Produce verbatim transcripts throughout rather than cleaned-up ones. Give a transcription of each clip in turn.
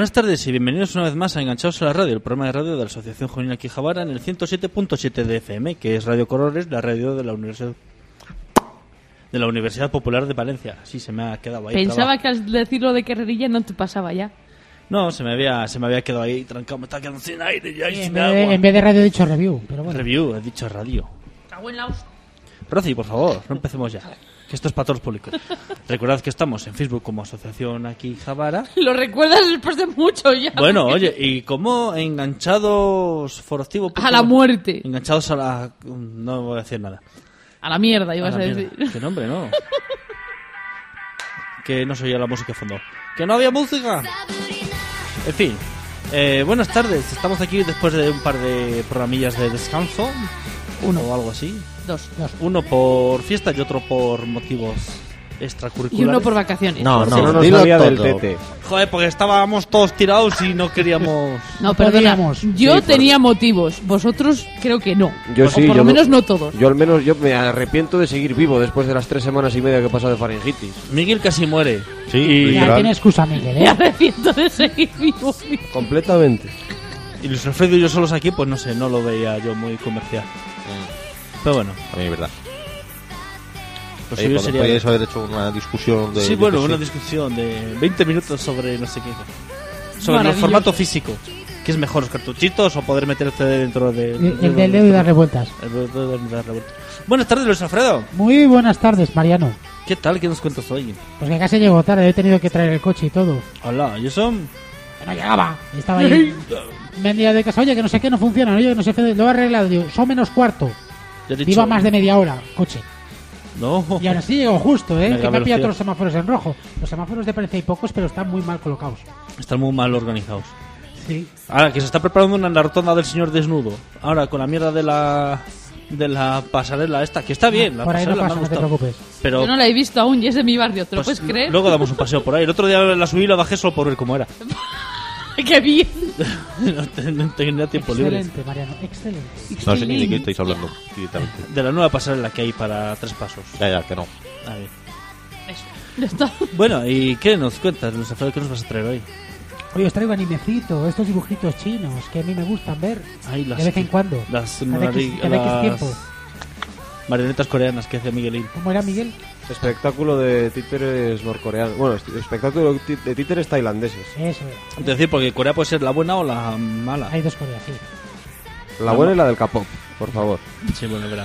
Buenas tardes y bienvenidos una vez más a Enganchados a la Radio, el programa de radio de la Asociación Juvenil Quijabara en el ciento siete punto siete de F M, que es Radio Colores, la radio de la Universidad de la Universidad Popular de Valencia. Sí, se me ha quedado ahí. Pensaba traba. que al decirlo de Carrerilla no te pasaba ya. No, se me había se me había quedado ahí trancado, me estaba quedando sin aire ya y Sí, sin en, agua. vez de, en vez de radio he dicho review, pero bueno. Review, he dicho radio. Cago en la hostia. Rosy, por favor, no empecemos ya. Que esto es para todos los públicos. Recordad que estamos en Facebook como Asociación aquí Javara. Lo recuerdas después de mucho ya. Bueno, oye, y como enganchados foractivo. A la muerte. Enganchados a la. No voy a decir nada. A la mierda, ibas A a, la decir. mierda. ¿Qué nombre, no? Que no se oía la música de fondo. ¡Que no había música! En fin. Eh, buenas tardes. Estamos aquí después de un par de programillas de descanso. Uno o algo así. Dos. Uno por fiesta y otro por motivos extracurriculares. Y uno por vacaciones. No, no, no nos dilo salía todo. del tete. Joder, porque estábamos todos tirados y no queríamos... No, perdona. podíamos. Yo Sí, tenía motivos. Vosotros creo que no. Yo o sí, por yo lo menos no- no todos. Yo al menos yo me arrepiento de seguir vivo después de las tres semanas y media que he pasado de faringitis. Miguel casi muere. Sí, y, Ya literal. tiene excusa, Miguel, Me ¿eh? arrepiento de seguir vivo. Completamente. y Luis Alfredo y yo solos aquí, pues no sé, no lo veía yo muy comercial. Pero bueno, A mí es verdad. pues Oye, yo cuando sería... podíais haber hecho una discusión de... Sí, yo bueno, qué una sé. discusión de veinte minutos sobre no sé qué. Sobre el Maravilloso. formato físico. ¿Qué es mejor, los cartuchitos o poder meter el C D dentro de... El, el del dedo y darle vueltas. El dedo y darle vueltas. Buenas tardes, Luis Alfredo. Muy buenas tardes, Mariano. ¿Qué tal? ¿Qué nos cuentas hoy? Pues que casi llegó tarde, he tenido que traer el coche y todo. Hola, ¿y eso? Que no llegaba. Estaba ahí. Me han liado de casa, oye, que no sé qué no funciona, oye, que no sé qué, lo he arreglado. Digo, son menos cuarto. Ya he dicho- Iba más de media hora, coche. No. Y ahora sí llegó justo, ¿eh? Mega Que me ha velocidad. pillado todos los semáforos en rojo. Los semáforos de Palencia hay pocos, pero están muy mal colocados. Están muy mal organizados. Sí. Ahora, que se está preparando una en la rotonda del señor desnudo. Ahora, con la mierda de la... De la pasarela esta, que está bien. La Por ahí no pasarela pasa, me ha no te gustado. preocupes. Pero... Yo no la he visto aún y es de mi barrio. ¿Te lo pues, puedes creer? luego damos un paseo por ahí. El otro día la subí y la bajé solo por ver cómo era. ¡Qué bien! no, te- no tenía tiempo libre. Excelente, Mariano, excelente. No sé ni de qué estáis hablando, directamente. De la nueva pasarela que hay para tres pasos. Ya, ya, que no. A ver. Eso. Ya está. Bueno, ¿y qué nos cuentas, Luis Alfredo? ¿Qué nos vas a traer hoy? Oye, os traigo animecito, estos dibujitos chinos que a mí me gustan ver Ay, las, de vez en cuando. Las, Cada mari- X- cada X las tiempo. marionetas coreanas que hace Miguelín. ¿Cómo era, Miguel? Espectáculo de títeres norcoreanos. Bueno, est- espectáculo ti- de títeres tailandeses. Eso es. Es decir, porque Corea puede ser la buena o la mala. Hay dos Coreas, sí. La buena y la del K-pop, por favor. Sí, bueno, verá.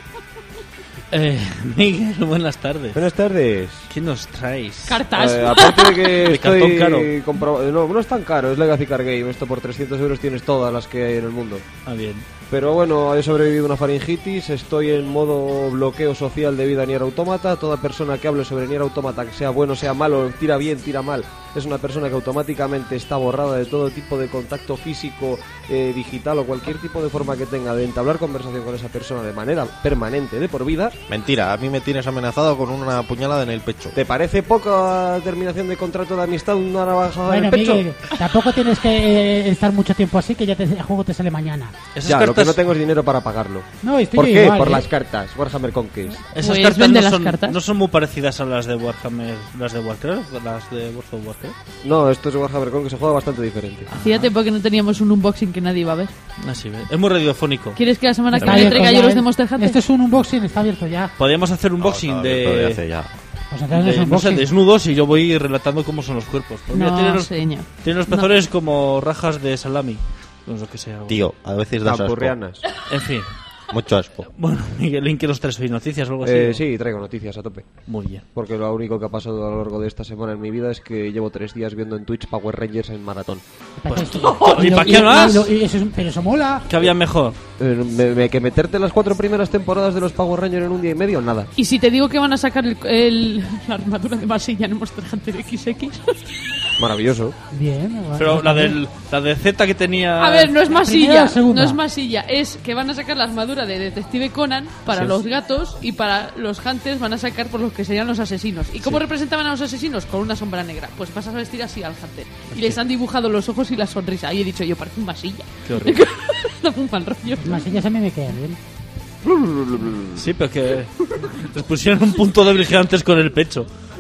Eh, Miguel, buenas tardes. Buenas tardes. ¿Qué nos traes? Cartas. Eh, aparte de que De cartón estoy caro. compro- No, no es tan caro, es Legacy Car Game. Esto por trescientos euros tienes todas las que hay en el mundo. Ah, bien. Pero bueno, he sobrevivido a una faringitis, estoy en modo bloqueo social debido a Nier Automata. Toda persona que hable sobre Nier Automata, que sea bueno, sea malo, tira bien, tira mal, es una persona que automáticamente está borrada de todo tipo de contacto físico, eh, digital o cualquier tipo de forma que tenga de entablar conversación con esa persona de manera permanente, de por vida. Mentira, a mí me tienes amenazado con una puñalada en el pecho. ¿Te parece poca terminación de contrato de amistad una navajada Bueno, en el pecho? Miguel, tampoco tienes que eh, estar mucho tiempo así, que ya te- el juego te sale mañana. Esas Ya, lo que cartas, no tengo es dinero para pagarlo. No, estoy ¿Por yo qué? igual, Por ¿eh? las cartas, Warhammer Conquest. esas Pues cartas, vende no, las son, cartas. no son muy parecidas a las de Warhammer, las de Warcraft, las de World of Warcraft. No, esto es Warhammer Conquest, se juega bastante diferente. Hacía tiempo que no teníamos un unboxing que nadie iba a ver. Así ve. Es muy radiofónico. ¿Quieres que la semana que Está viene abierto traiga ya, yo los ¿eh? de Monster Hunter? Esto es un unboxing, está abierto ya. Podríamos hacer un unboxing No, no, de hace de, ya. Pues entonces no es de, un no sé, unboxing. desnudos y yo voy relatando cómo son los cuerpos. Pues mira, No, tiene los, señor. tiene los No. pezones como rajas de salami. No sé lo que sea. Tío, a veces das asco. Campurrianas. En fin. Mucho asco. Bueno, Miguelín, ¿qué nos traes hoy? ¿Noticias o algo así? Eh, ¿no? sí, traigo noticias a tope. Muy bien. Porque lo único que ha pasado a lo largo de esta semana en mi vida es que llevo tres días viendo en Twitch Power Rangers en maratón. Pues, ¿y para qué más? Pero eso mola. ¿Qué había mejor? Eh, me- me- que meterte las cuatro primeras temporadas de los Power Rangers en un día y medio, nada. Y si te digo que van a sacar el, el- la armadura de Masilla en Monster Hunter equis equis. Maravilloso. Bien. bueno, Pero la, bien. del, la de Z que tenía... A ver, no es ¿La primera o masilla, la segunda? no es masilla, es que van a sacar la armadura de Detective Conan para Sí. los gatos y para los hunters van a sacar por los que serían los asesinos. ¿Y cómo representaban a los asesinos? Con una sombra negra. Pues vas a vestir así al hunter. Y les han dibujado los ojos y la sonrisa. Y he dicho yo, parece un masilla. Qué horrible. Da un mal rollo. Las masillas a mí me quedan bien. Sí, pero que les pusieron un punto de antes con el pecho.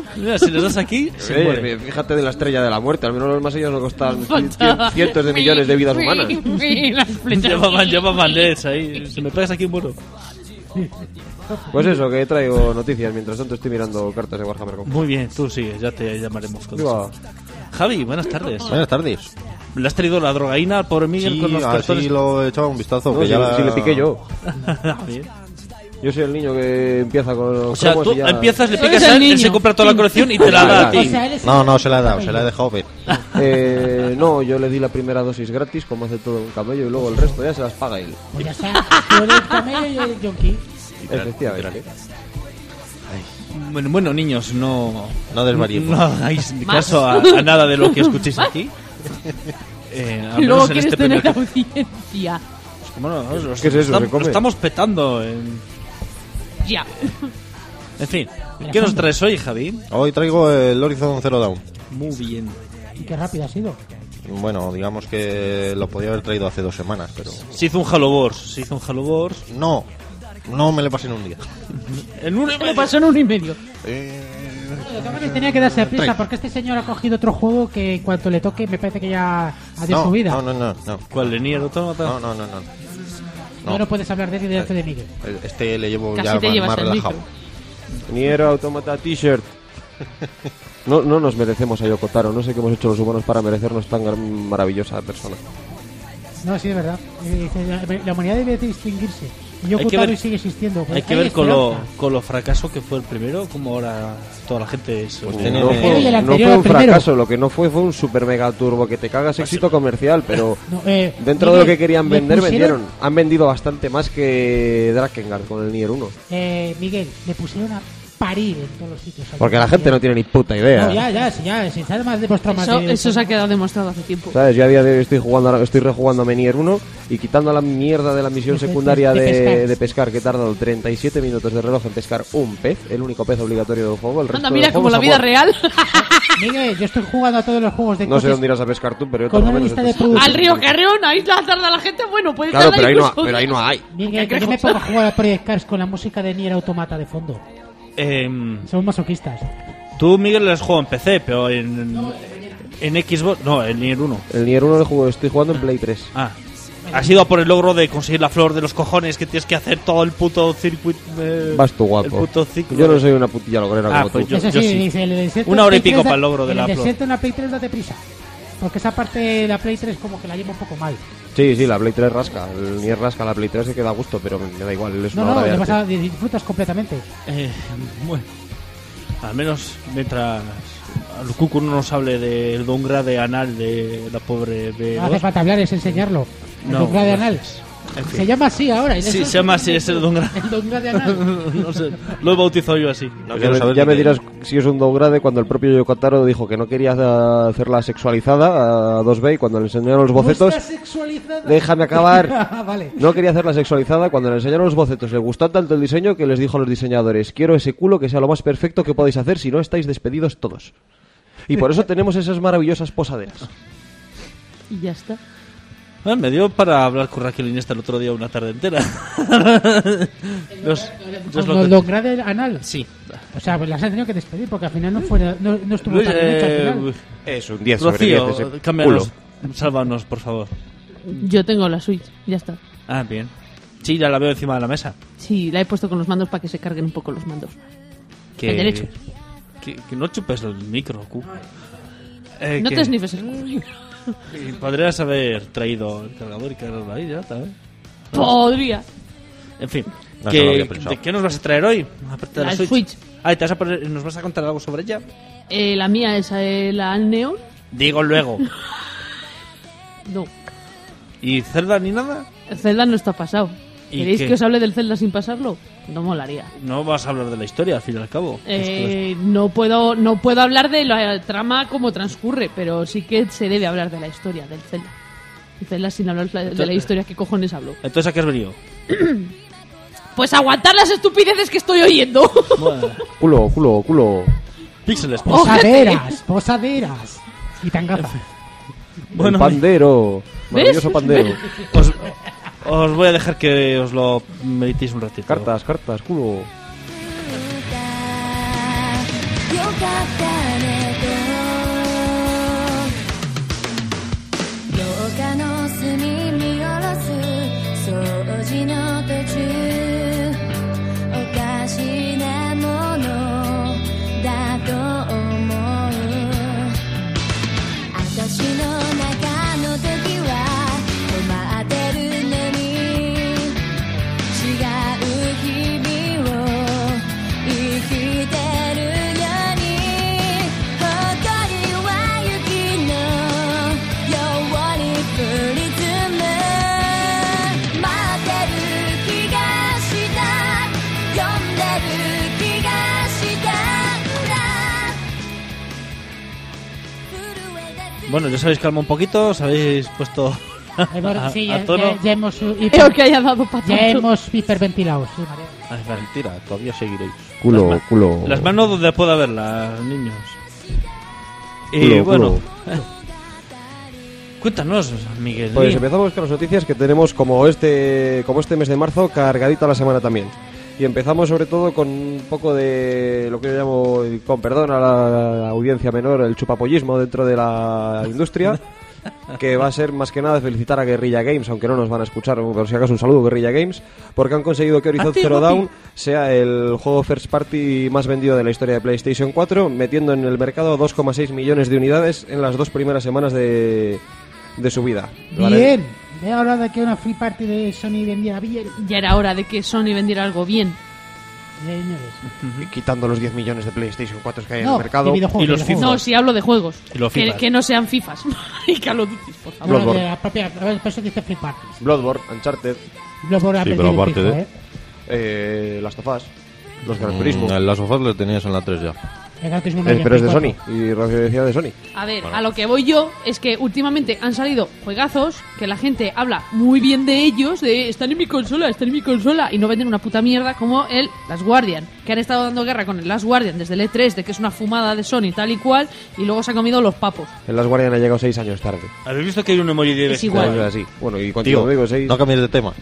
Mira, si les das aquí, se Eh, muere. fíjate de la estrella de la muerte, al menos los masillos no costan cien- cientos de millones de vidas humanas. Las flechas. Llevaban, llevaban Nets ahí. Si me pegas aquí, muero. Pues eso, que traigo noticias, mientras tanto estoy mirando cartas de Warhammer. Muy bien, tú sigues, ya te llamaremos. Con eso. Viva. Javi, buenas tardes. Buenas tardes. ¿Le has traído la drogaína al pobre Miguel Sí, con los cartones? así lo he echado un vistazo. No, que si, ya la- si le piqué yo. Bien. Yo soy el niño que empieza con los O sea, cromos tú y ya... empiezas, le Eres picas el a él, él niño. se compra toda la colección y te la da a O ti. sea, él es No, el- no, se la he dado, se la he dejado ver. Eh, no, yo le di la primera dosis gratis, como hace todo un camello, y luego el resto ya se las paga él. Pues ya está. Tú eres el camello y yo el yonki. Efectivamente. Bueno, bueno, niños, no... No desvariemos. No hagáis Más. caso a, a nada de lo que escuchéis aquí. Eh, al Y luego menos en quieres este tener primer... audiencia. Bueno, no, lo- ¿Qué es eso? estamos- ¿Se come? lo estamos petando. En, Ya. en fin, ¿qué nos traes hoy, Javi? Hoy traigo el Horizon Zero Dawn. Muy bien. Y qué rápido ha sido. Bueno, digamos que lo podía haber traído hace dos semanas, pero... Se hizo un Halo Wars. Se hizo un Halo Wars. No, no me le pasé en un día. En un Me pasó en un y medio. Eh, Lo que pasa es que tenía que darse prisa Trae. porque este señor ha cogido otro juego que en cuanto le toque me parece que ya adiós no, su vida. no, no, no, no. ¿Cuál? ¿El Nier Automata? No, no, no, no. No, no puedes hablar de él y delante de Miguel. Este le llevo Casi ya te más, llevas más el relajado. micro. Nier Automata T-shirt. No, no nos merecemos a Yokotaro. No sé qué hemos hecho los humanos para merecernos tan gran- maravillosa persona. No, sí, es verdad. Eh, dice, La, la humanidad debe distinguirse. Y yo Hay que ver- sigue existiendo. Hay que ver con lo, con lo fracaso que fue el primero, como ahora toda la gente se... Pues lo- tiene- No Pero y fue, el no anterior fue al un primero. fracaso, lo que no fue fue un super mega turbo que te cagas éxito comercial, pero No, eh, dentro Miguel, de lo que querían le vender, pusieron- vendieron. Han vendido bastante más que Drakengard con el Nier uno. Eh, Miguel, le pusieron a parir en todos los sitios. Porque la gente no tiene ni puta idea. No, ya, ya, sí, ya, si sabe más demostrado más Eso, de- eso se ha quedado demostrado hace tiempo. ¿Sabes? Yo a día de hoy estoy jugando, ahora- estoy rejugándome Nier uno y quitando la mierda de la misión De- de- secundaria de de, pescar. de pescar, que he tardado treinta y siete minutos de reloj en pescar un pez, el único pez obligatorio del juego. El resto Anda, del mira, juego como es la vida amor. real. Miguel, yo estoy jugando a todos los juegos de No sé coches dónde irás a pescar tú, pero yo con por lo una menos lista de estoy- productos. Al río Carrión, ahí la tarda la gente. Bueno, puede Claro, estar pero ahí, no, incluso- pero ahí no hay. Miguel, que yo me pongo a jugar a Project Cars con la música de Nier Automata de fondo. Em, Somos masoquistas. tú, Miguel, le has jugado en P C, pero en, en Xbox... No, el Nier uno. El Nier uno lo juego, estoy jugando en Play tres. Ah. Has ido a por el logro de conseguir la flor de los cojones, que tienes que hacer todo el puto circuito... eh, Vas tú, El guapo. puto ciclo. Yo no soy una putilla logrera Ah, como pues tú. yo- Eso sí, sí. dice el desierto Una en hora y Play pico tres da- para el logro de en la el flor. desierto en la Play tres date prisa. Porque esa parte de la Play tres como que la lleva un poco mal. Sí, sí, la Play tres rasca. El Nier rasca, la Play tres se queda a gusto, pero me da igual, es No, una no, obra de le vas arte. a, disfrutas completamente. Eh, bueno, al menos mientras al Cucu no nos hable del downgrade anal de la pobre B No hace dos. falta hablar, es enseñarlo. El No, downgrade no. anal. En fin. Se llama así ahora. y Sí, eso- se llama así, es el downgrade. El downgrade anal. No sé, lo he bautizado yo así. No Pues ya quiero me, saber ya ni me qué- dirás si es un downgrade cuando el propio Yokotaro dijo que no quería hacerla sexualizada a dos B y cuando le enseñaron los bocetos... ¿Está sexualizada? Déjame acabar. Ah, vale. No quería hacerla sexualizada cuando le enseñaron los bocetos. Le gustó tanto el diseño que les dijo a los diseñadores: quiero ese culo que sea lo más perfecto que podáis hacer, si no estáis despedidos todos. Y por eso tenemos esas maravillosas posaderas. Y ya está. Ah, me dio para hablar con Raquel Iniesta el otro día una tarde entera. Los- los Con lo- el downgrade anal. Sí. O sea, pues las han tenido que despedir porque al final no, fue, no, no estuvo Luis, tan bien hecho al eh, final. Es un diez sobre diez Rocío, ese cámbianos, culo. sálvanos, por favor. Yo tengo la Switch, ya está. Ah, bien. Sí, ya la veo encima de la mesa. Sí, la he puesto con los mandos para que se carguen un poco los mandos. Que, El derecho. Que, que no chupes el micro, Cu. Eh, No que- te snifes el... que podrías haber traído el cargador y cargarlo ahí ya, ¿sabes? Podría. En fin, No, que- eso lo había pensado. ¿de qué nos vas a traer hoy? Aparte de la, La Switch. Switch. Ah, ¿y te vas a poner, ¿nos vas a contar algo sobre ella? Eh, la mía es eh, la Neon. Digo luego. No, ¿Y Zelda ni nada? el Zelda no está pasado. ¿Y ¿Queréis qué? que os hable del Zelda sin pasarlo? No molaría. No vas a hablar de la historia, al fin y al cabo. Eh, no puedo no puedo hablar de la trama como transcurre, pero sí que se debe hablar de la historia del Zelda. El Zelda sin hablar de la Entonces- historia, ¿qué cojones hablo? Entonces, ¿a qué has venido? Pues aguantar las estupideces que estoy oyendo. Bueno, Culo, culo, culo. píxeles. Oh. Posaderas, posaderas. Y tan gafa. Bueno, el pandero. Maravilloso pandero. os, os voy a dejar que os lo meditéis un ratito. Cartas, cartas, culo. Bueno, ya os habéis calmado un poquito, os habéis puesto a, sí, a ya, tono. ya, ya hemos uh, hiper- Creo que haya dado para ya tanto. hemos hiperventilado, sí, María. Ah, es mentira, todavía seguiréis. Culo, Las ma- culo. Las manos donde pueda verlas, niños. Y Culo, bueno, culo. cuéntanos, Miguel. Pues empezamos con las noticias que tenemos como este, como este mes de marzo, cargadita la semana también. Y empezamos sobre todo con un poco de lo que yo llamo, con perdón a la audiencia menor, el chupapollismo dentro de la industria, que va a ser más que nada felicitar a Guerrilla Games, aunque no nos van a escuchar, por si acaso un saludo Guerrilla Games, porque han conseguido que Horizon ¿A ti, Zero guapi? Dawn sea el juego first party más vendido de la historia de PlayStation cuatro, metiendo en el mercado dos coma seis millones de unidades en las dos primeras semanas de, de su vida. ¿Vale? Bien, he hablado de que una free party de Sony vendiera bien. Ya era hora de que Sony vendiera algo bien. Señores. Y quitando los diez millones de PlayStation cuatro que hay en No, el mercado. de videojuegos, Y los videojuegos. No, si hablo de juegos. Y los Que, Fifas. que no sean Fifas. Y Call of Duty, por favor. Hablo Bloodborne. de la propia, por eso dice free parties. Bloodborne, Uncharted, Bloodborne ha Sí, perdido pero el aparte pico, de- ¿eh? eh, Last of Us, los Gran Turismo. Mm, las sofás lo tenías en la tres ya. El Gran Turismo no Eh, había pero es de Play Sony cuatro. y radiodifusión de Sony. A ver, a lo que voy yo es que últimamente han salido juegazos que la gente habla muy bien de ellos, de están en mi consola, están en mi consola, y no venden una puta mierda como el Last Guardian, que han estado dando guerra con el Last Guardian desde el E tres, de que es una fumada de Sony tal y cual, y luego se ha comido los papos. El Last Guardian ha llegado seis años tarde. ¿Habéis visto que hay un emoji de Es bestia? igual. Es así. Bueno, y contigo Tío, digo seis. no cambies de tema.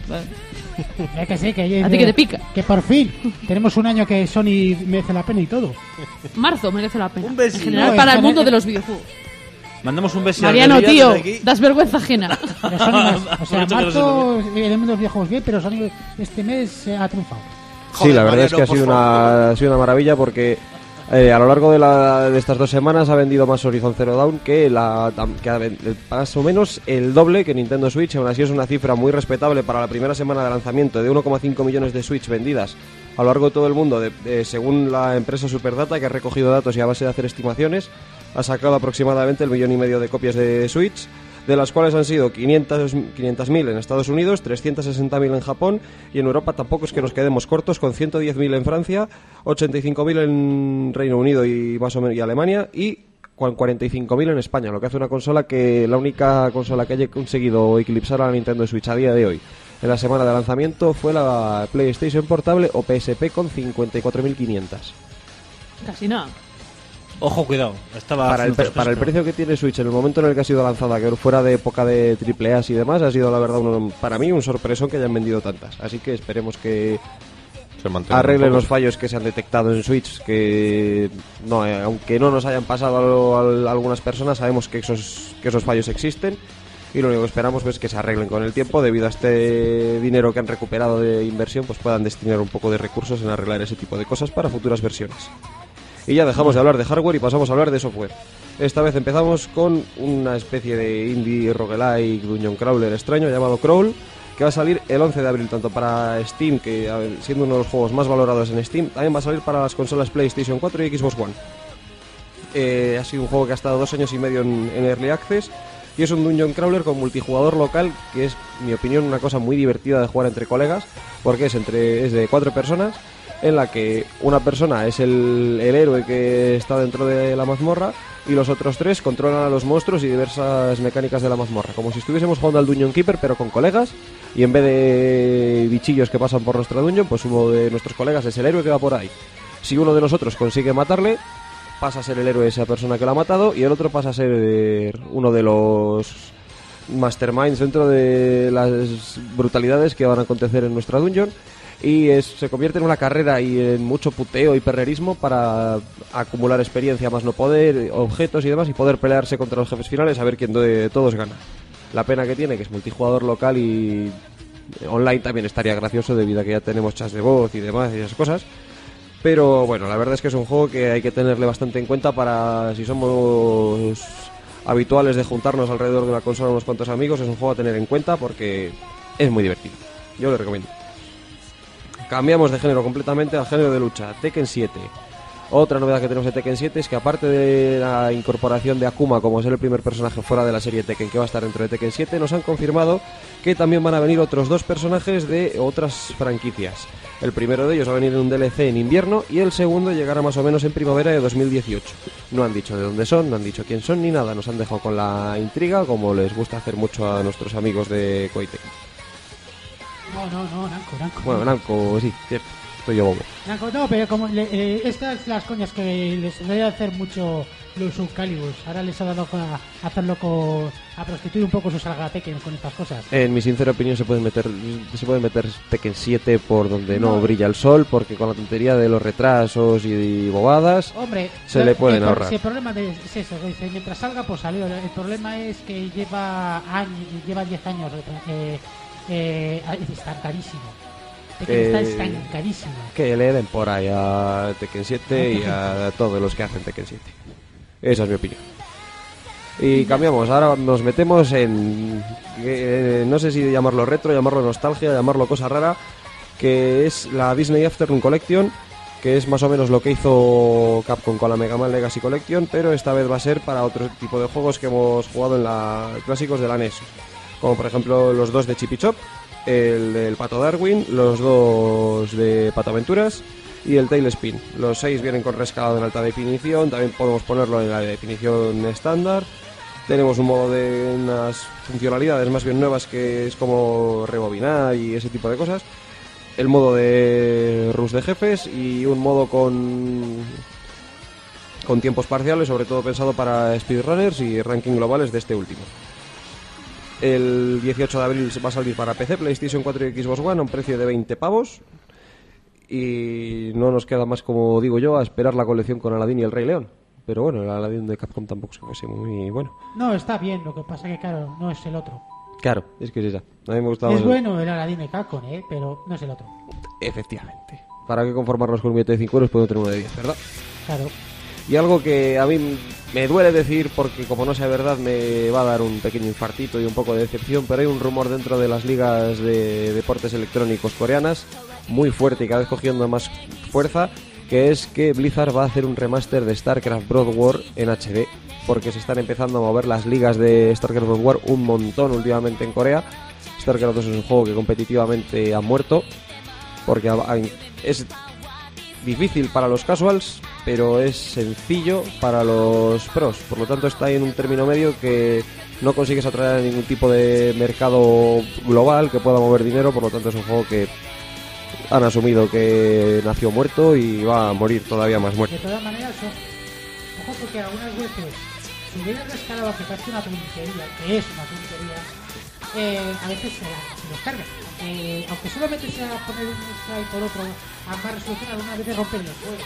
Es que sí, que, A ti que te pica. Que por fin tenemos un año que Sony merece la pena y todo. Marzo merece la pena. Un besito. En general, No, para en el mundo general- de los videojuegos. Mandamos un beso a Mariano, Guerrilla tío, desde aquí. das vergüenza ajena. Pero Sony más- o sea, Mucho que no se marzo eh, en el mundo de los videojuegos bien, pero Sony este mes eh, ha triunfado. Sí, la verdad Mariano, es que ha por sido, favor. una, ha sido una maravilla porque eh, a lo largo de, la, de estas dos semanas ha vendido más Horizon Zero Dawn que, la, que ha ven- más o menos el doble que Nintendo Switch. Aún así es una cifra muy respetable para la primera semana de lanzamiento de uno coma cinco millones de Switch vendidas a lo largo de todo el mundo, de- de- según la empresa Superdata, que ha recogido datos y a base de hacer estimaciones ha sacado aproximadamente el millón y medio de copias de Switch, de las cuales han sido quinientos mil en Estados Unidos, trescientos sesenta mil en Japón, y en Europa tampoco es que nos quedemos cortos, con ciento diez mil en Francia, ochenta y cinco mil en Reino Unido y más o menos y Alemania, y con cuarenta y cinco mil en España, lo que hace una consola que la única consola que haya conseguido eclipsar a la Nintendo Switch a día de hoy en la semana de lanzamiento fue la PlayStation Portable o P S P con cincuenta y cuatro mil quinientos. Casi nada. Ojo, cuidado. Estaba Para el, pre- para el precio que tiene Switch en el momento en el que ha sido lanzada, que fuera de época de triple A y demás, ha sido la verdad un- para mí un sorpresón que hayan vendido tantas. Así que esperemos que Se mantenga arreglen un los poco. fallos que se han detectado en Switch, que no, eh, aunque no nos hayan pasado a, a- a algunas personas, sabemos que esos, que esos fallos existen. Y lo único que esperamos es que se arreglen con el tiempo, debido a este dinero que han recuperado de inversión, pues puedan destinar un poco de recursos en arreglar ese tipo de cosas para futuras versiones. Y ya dejamos de hablar de hardware y pasamos a hablar de software. Esta vez empezamos con una especie de indie roguelike dungeon crawler extraño llamado Crawl, que va a salir el once de abril tanto para Steam, que a ver, siendo uno de los juegos más valorados en Steam, también va a salir para las consolas PlayStation cuatro y Xbox One. Eh, ha sido un juego que ha estado dos años y medio en, en Early Access y es un dungeon crawler con multijugador local, que es, en mi opinión, una cosa muy divertida de jugar entre colegas, porque es, entre, es de cuatro personas, en la que una persona es el, el héroe que está dentro de la mazmorra y los otros tres controlan a los monstruos y diversas mecánicas de la mazmorra, como si estuviésemos jugando al Dungeon Keeper pero con colegas, y en vez de bichillos que pasan por nuestra dungeon, pues uno de nuestros colegas es el héroe que va por ahí. Si uno de nosotros consigue matarle, pasa a ser el héroe de esa persona que lo ha matado, y el otro pasa a ser eh, uno de los masterminds dentro de las brutalidades que van a acontecer en nuestra dungeon. y es, se convierte en una carrera y en mucho puteo y perrerismo para acumular experiencia más no poder, objetos y demás, y poder pelearse contra los jefes finales a ver quién de todos gana. La pena que tiene que es multijugador local y online también estaría gracioso debido a que ya tenemos chats de voz y demás y esas cosas. Pero bueno, la verdad es que es un juego que hay que tenerle bastante en cuenta para si somos habituales de juntarnos alrededor de una consola unos cuantos amigos. Es un juego a tener en cuenta porque es muy divertido. Yo lo recomiendo. Cambiamos de género completamente al género de lucha. Tekken siete. Otra novedad que tenemos de Tekken siete es que aparte de la incorporación de Akuma como ser el primer personaje fuera de la serie Tekken que va a estar dentro de Tekken siete, nos han confirmado que también van a venir otros dos personajes de otras franquicias. El primero de ellos va a venir en un D L C en invierno y el segundo llegará más o menos en primavera de dos mil dieciocho. No han dicho de dónde son, no han dicho quién son ni nada, nos han dejado con la intriga como les gusta hacer mucho a nuestros amigos de Koei Tecmo. No, no, no, Namco, Namco. Bueno, Namco, sí, cierto. Estoy yo bobo. Namco, no, pero como le, eh, estas las coñas que les debe hacer mucho los Soul Calibur. Ahora les ha dado a hacerlo con, a prostituir un poco su saga Tekken con estas cosas. En mi sincera opinión se puede meter se puede meter Tekken siete por donde no, No. brilla el sol, porque con la tontería de los retrasos y, y bobadas Hombre, se lo- le pueden el, pro- ahorrar. Si el problema de, es eso, que dice, mientras salga pues salió. El problema es que lleva años, lleva diez años eh, eh, está carísimo. Tekken Eh, está, está carísimo. Que le den por ahí a Tekken siete y a todos los que hacen Tekken siete. Esa es mi opinión. Y cambiamos, ahora nos metemos en... eh, no sé si llamarlo retro, llamarlo nostalgia, llamarlo cosa rara, que es la Disney Afternoon Collection, que es más o menos lo que hizo Capcom con la Mega Man Legacy Collection, pero esta vez va a ser para otro tipo de juegos que hemos jugado en la clásicos de la N E S. Como por ejemplo los dos de Chip y Chop, el del Pato Darwin, los dos de Pato Aventuras y el Tailspin. Los seis vienen con rescalado en alta definición, también podemos ponerlo en la definición estándar. Tenemos un modo de unas funcionalidades más bien nuevas que es como rebobinar y ese tipo de cosas. El modo de rush de jefes y un modo con con tiempos parciales, sobre todo pensado para speedrunners y ranking globales de este último. El dieciocho de abril va a salir para P C, PlayStation cuatro y Xbox One a un precio de veinte pavos. Y no nos queda más, como digo yo, a esperar la colección con Aladdin y el Rey León. Pero bueno, el Aladdin de Capcom tampoco se fuese muy bueno. No, está bien, lo que pasa que claro, no es el otro. Claro, es que es esa. A mí me gustaba. Es el- bueno el Aladdin de Capcom, eh, pero no es el otro. Efectivamente. ¿Para qué conformarnos con un billete de cinco euros? Podemos tener uno de diez, ¿verdad? Claro. Y algo que a mí me duele decir, porque como no sea verdad me va a dar un pequeño infartito y un poco de decepción, pero hay un rumor dentro de las ligas de deportes electrónicos coreanas muy fuerte y cada vez cogiendo más fuerza, que es que Blizzard va a hacer un remaster de StarCraft Brood War en H D, porque se están empezando a mover las ligas de StarCraft Brood War un montón últimamente en Corea. StarCraft dos es un juego que competitivamente ha muerto, porque ha- ha- es difícil para los casuals, pero es sencillo para los pros. Por lo tanto, está ahí en un término medio que no consigues atraer a ningún tipo de mercado global que pueda mover dinero. Por lo tanto, es un juego que han asumido que nació muerto y va a morir todavía más muerto. De todas maneras, son... ojo, porque algunas veces, si hubieras rescalado que casi una tontería, que es una tontería, eh, a veces se, la, se los cargan. Aunque, aunque solamente sea poner un strike por otro a más resolución, algunas veces rompen los juegos.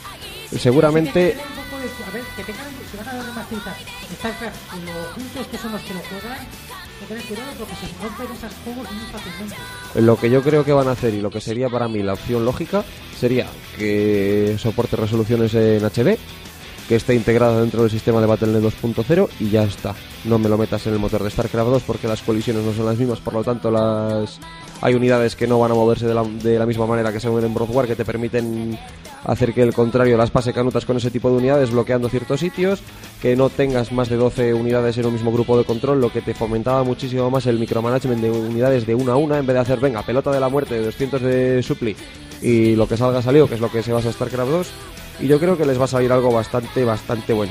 Seguramente, Así que hay que tener un poco de- a ver, que tengan, si van a remasterizar StarCraft y lo juntos que son los que lo juegan, hay que tener cuidado porque se rompen esos juegos muy fácilmente. lo que yo creo que van a hacer y lo que sería para mí la opción lógica sería que soporte resoluciones en H D, que esté integrado dentro del sistema de Battle punto net dos punto cero y ya está. No me lo metas en el motor de StarCraft dos porque las colisiones no son las mismas, por lo tanto las hay unidades que no van a moverse de la, de la misma manera que se mueven en Brood War, que te permiten hacer que el contrario las pase canutas con ese tipo de unidades bloqueando ciertos sitios, que no tengas más de doce unidades en un mismo grupo de control, lo que te fomentaba muchísimo más el micromanagement de unidades de una a una en vez de hacer, venga, pelota de la muerte de doscientos de supli y lo que salga salió, que es lo que se basa StarCraft dos. Y yo creo que les va a salir algo bastante, bastante bueno.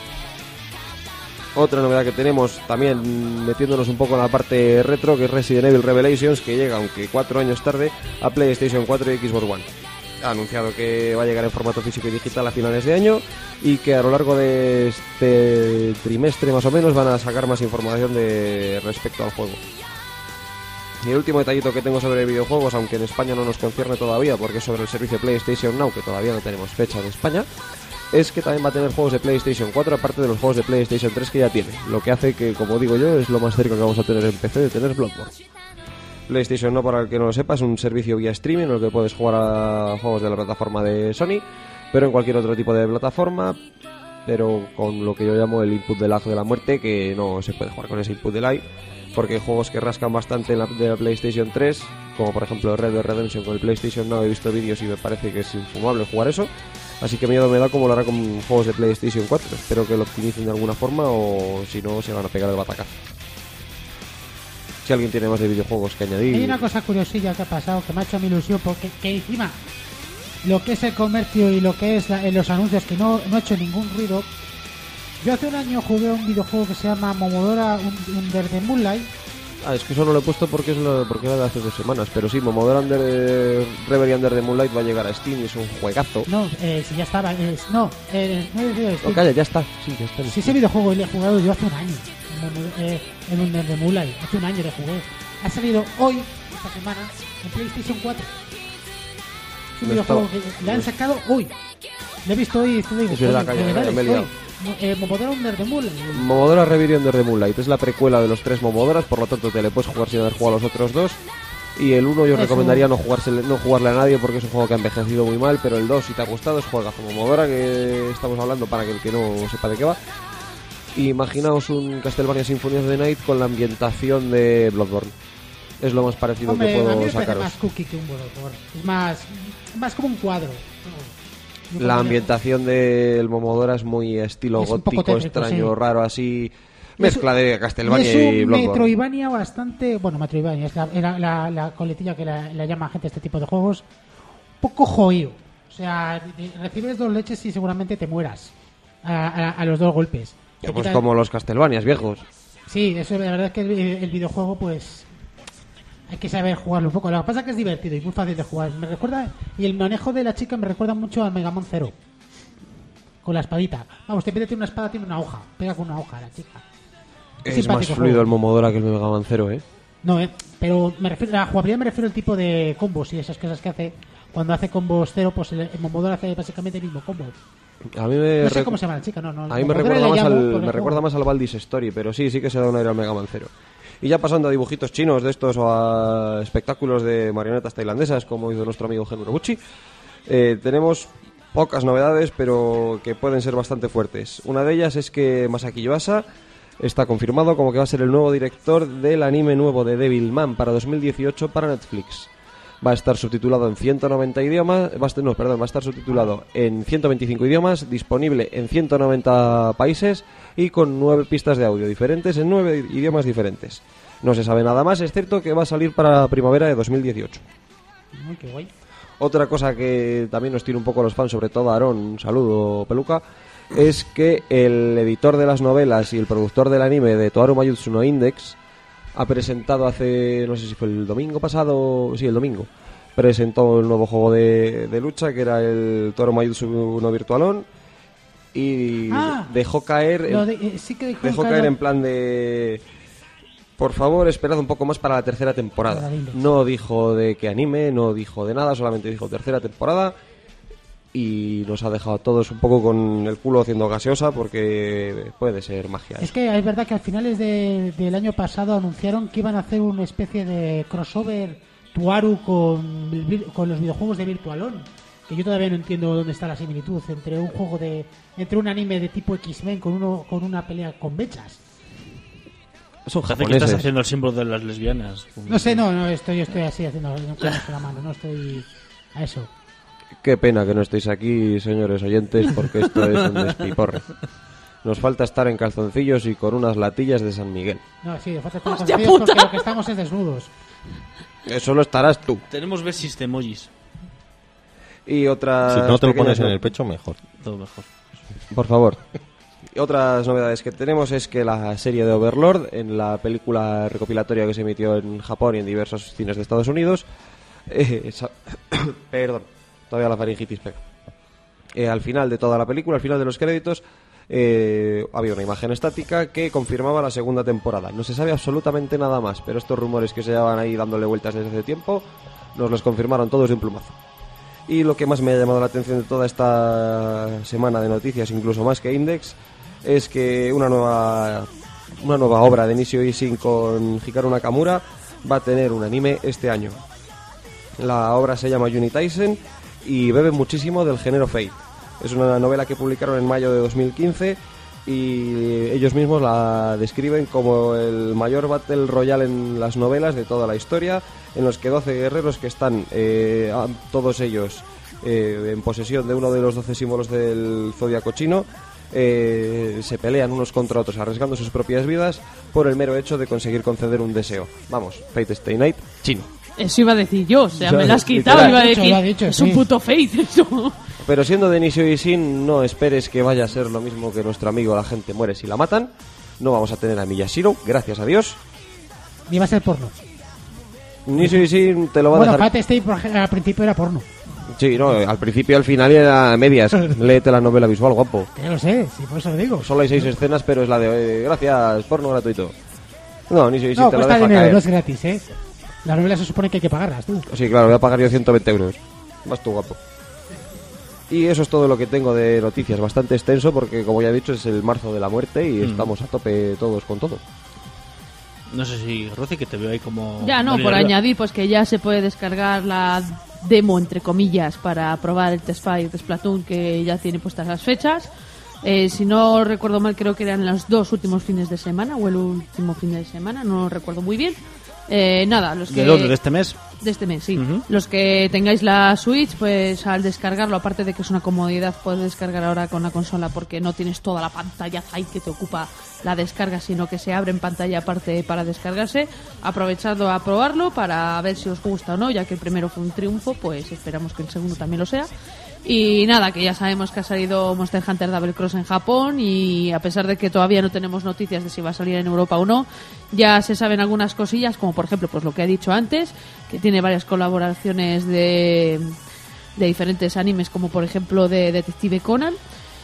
Otra novedad que tenemos, también metiéndonos un poco en la parte retro, que es Resident Evil Revelations, que llega, aunque cuatro años tarde, a PlayStation cuatro y Xbox One. Ha anunciado que va a llegar en formato físico y digital a finales de año y que a lo largo de este trimestre más o menos van a sacar más información de respecto al juego. Y el último detallito que tengo sobre videojuegos, aunque en España no nos concierne todavía, porque es sobre el servicio PlayStation Now, que todavía no tenemos fecha en España, es que también va a tener juegos de PlayStation cuatro, aparte de los juegos de PlayStation tres que ya tiene. Lo que hace que, como digo yo, es lo más cerca que vamos a tener en P C de tener Bloodborne. PlayStation Now, para el que no lo sepa, es un servicio vía streaming en el que puedes jugar a juegos de la plataforma de Sony, pero en cualquier otro tipo de plataforma, pero con lo que yo llamo el input de lag de la muerte, que no se puede jugar con ese input de lag, porque hay juegos que rascan bastante en la, de la PlayStation tres, como por ejemplo Red Dead Redemption con el PlayStation Now. He visto vídeos y me parece que es infumable jugar eso, así que miedo me da como lo hará con juegos de PlayStation cuatro. Espero que lo optimicen de alguna forma, o si no se van a pegar el batacazo. Si alguien tiene más de videojuegos que añadir. Hay una cosa curiosilla que ha pasado que me ha hecho mi ilusión, porque que encima lo que es el comercio y lo que es la, en los anuncios, que no, no ha hecho ningún ruido. Yo hace un año jugué a un videojuego que se llama Momodora Under the Moonlight. Ah, es que eso no lo he puesto porque es lo, porque era de hace dos semanas. Pero sí, Momodora Under the, Reverie Under the Moonlight va a llegar a Steam y es un juegazo. No, eh, si ya estaba. Eh, no, eh, no es de Steam. No, calla, ya está. Sí, ya está. Sí, ese videojuego le he jugado yo hace un año. En, eh, en Under the Moonlight. Hace un año le jugué. Ha salido hoy, esta semana, en PlayStation cuatro. Es un No videojuego estaba. que le han sacado hoy. Lo he visto hoy y estoy Es verdad, calla, calla, me he liado. Eh, Momodora Under the Moonlight. Momodora Reverie Under the Moonlight es la precuela de los tres Momodoras, por lo tanto te le puedes jugar sin haber jugado a los otros dos. Y el uno yo Eso. recomendaría no jugarse, no jugarle a nadie porque es un juego que ha envejecido muy mal, pero el dos, si te ha gustado, es juegazo. Momodora, que estamos hablando para que el que no sepa de qué va. Imaginaos un Castlevania Symphony of the Night con la ambientación de Bloodborne. Es lo más parecido Hombre, que a mí puedo me parece sacaros. más cookie que un Bloodborne. Es más, más como un cuadro. Yo La creo que- ambientación del Momodora es muy estilo Es un poco gótico, tétrico, extraño, sí. raro, así. Mezcla de Castlevania es un y Bloodborne. Metroidvania bastante. Bueno, Metroidvania es la, la, la, la coletilla que la, la llama gente a este tipo de juegos. Un poco joío. O sea, de- recibes dos leches y seguramente te mueras a, a, a los dos golpes. Ya, Te pues quita- como los Castlevanias viejos. Sí, eso la verdad es que el, el videojuego, pues. Hay que saber jugarlo un poco. Lo que pasa es que es divertido y muy fácil de jugar. Me recuerda. Y el manejo de la chica me recuerda mucho al Mega Man Zero. Con la espadita. Vamos, te pide una espada, tiene una hoja. Pega con una hoja la chica. Es simpático más juego. fluido el Momodora que el Mega Man Zero, ¿eh? No, eh, pero me refiero, a la jugabilidad me refiero al tipo de combos y esas cosas que hace. Cuando hace combos cero, pues el, el Momodora hace básicamente el mismo combo. A mí me, No sé recu- cómo se llama la chica, no, no. a mí me Momodora recuerda, le más llamo al, por el me juego. recuerda más al Baldi's Story, pero sí, sí que se da un aire al Mega Man Zero. Y ya pasando a dibujitos chinos de estos o a espectáculos de marionetas tailandesas, como hizo nuestro amigo Gen Urobuchi, eh, tenemos pocas novedades, pero que pueden ser bastante fuertes. Una de ellas es que Masaki Yuasa está confirmado como que va a ser el nuevo director del anime nuevo de Devilman para dos mil dieciocho para Netflix. Va a estar subtitulado en ciento noventa idiomas, va a estar, no, perdón, va a estar subtitulado en ciento veinticinco idiomas, disponible en ciento noventa países y con nueve pistas de audio diferentes en nueve idiomas diferentes. No se sabe nada más, excepto que va a salir para primavera de dos mil dieciocho. Uy, qué guay. Otra cosa que también nos tiene un poco a los fans, sobre todo a Aarón, un saludo, Peluca, es que el editor de las novelas y el productor del anime de Toaru Mayutsu no Index ha presentado hace, no sé si fue el domingo pasado, sí, el domingo, presentó el nuevo juego de, de lucha, que era el Toaru Mayutsu no Virtualon, y Ah, dejó caer, Lo en, de- eh, sí que dijo dejó un caer cara- en plan de... Por favor, esperad un poco más para la tercera temporada. Para Index. No dijo de qué anime, no dijo de nada, solamente dijo tercera temporada. Y nos ha dejado a todos un poco con el culo haciendo gaseosa, porque puede ser magia. Es que es verdad que a finales de- del año pasado anunciaron que iban a hacer una especie de crossover Tuaru con, el vir- con los videojuegos de Virtualon. Que yo todavía no entiendo dónde está la similitud entre un juego de. Entre un anime de tipo X-Men con uno con una pelea con mechas. Son Parece que estás japoneses. haciendo el símbolo de las lesbianas. No sé, no, no estoy, estoy así haciendo no, con la mano, no estoy a eso. Qué pena que no estéis aquí, señores oyentes, porque esto es un despiporre. Nos falta estar en calzoncillos y con unas latillas de San Miguel. No, sí, de falta estar ¡Hostia conocidos porque puta! lo que estamos es desnudos. Eso lo estarás tú. Tenemos versus emojis. Y otras Si no te lo pequeñas pones en no- el pecho, mejor. Todo mejor. Por favor. Y otras novedades que tenemos es que la serie de Overlord, en la película recopilatoria que se emitió en Japón y en diversos cines de Estados Unidos, eh, esa- perdón, todavía la faringitis pega. Eh, al final de toda la película, al final de los créditos, eh, había una imagen estática que confirmaba la segunda temporada. No se sabe absolutamente nada más, pero estos rumores que se llevaban ahí dándole vueltas desde hace tiempo nos los confirmaron todos de un plumazo. Y lo que más me ha llamado la atención de toda esta semana de noticias, incluso más que Index, es que una nueva una nueva obra de Nishio Ishin con Hikaru Nakamura va a tener un anime este año. La obra se llama Unitaisen y bebe muchísimo del género Fate. Es una novela que publicaron en mayo de dos mil quince y ellos mismos la describen como el mayor Battle Royale en las novelas de toda la historia, en los que doce guerreros que están, eh, todos ellos, eh, en posesión de uno de los doce símbolos del zodiaco chino, eh, se pelean unos contra otros arriesgando sus propias vidas por el mero hecho de conseguir conceder un deseo. Vamos, Fate Stay Night, chino. Eso iba a decir yo, o sea, Ya, me lo has quitado, literal. iba a Lo ha dicho, decir, lo ha dicho, es sí. un puto Fate eso. Pero siendo de Nishio Ishin, no esperes que vaya a ser lo mismo que nuestro amigo La gente muere si la matan. No vamos a tener a Miyashiro, gracias a Dios. Ni va a ser porno. Nishio Ishin te lo va a Bueno, dejar... Fate Stay por ej- al principio era porno. Sí, no, al principio y al final era a medias. Léete la novela visual, guapo. Que lo sé, sí, por eso lo digo. Solo hay seis escenas, pero es la de eh, gracias, porno gratuito. No, Nishio Ishin No, te lo cuesta deja dinero, caer. no es gratis, ¿eh? Las novelas se supone que hay que pagarlas, tú. Sí, claro, voy a pagar yo ciento veinte euros. Vas tú, guapo. Y eso es todo lo que tengo de noticias. Bastante extenso porque, como ya he dicho, es el marzo de la muerte y Mm. estamos a tope todos con todo. No sé si, Rosy, que te veo ahí como... Ya no, Dani por arriba. añadir, pues que ya se puede descargar la demo, entre comillas, para probar el Test Fire de Splatoon, que ya tiene puestas las fechas. Eh, si no recuerdo mal, creo que eran los dos últimos fines de semana, o el último fin de semana, no recuerdo muy bien. Eh, nada, los que... ¿De dónde? ¿De este mes? De este mes, sí. Ujú. Los que tengáis la Switch, pues al descargarlo, aparte de que es una comodidad, puedes descargar ahora con la consola porque no tienes toda la pantalla ahí que te ocupa la descarga, sino que se abre en pantalla aparte para descargarse. Aprovechadlo a probarlo para ver si os gusta o no, ya que el primero fue un triunfo, pues esperamos que el segundo también lo sea. Y nada, que ya sabemos que ha salido Monster Hunter Double Cross en Japón y a pesar de que todavía no tenemos noticias de si va a salir en Europa o no, ya se saben algunas cosillas, como por ejemplo pues lo que he dicho antes, que tiene varias colaboraciones de, de diferentes animes, como por ejemplo de Detective Conan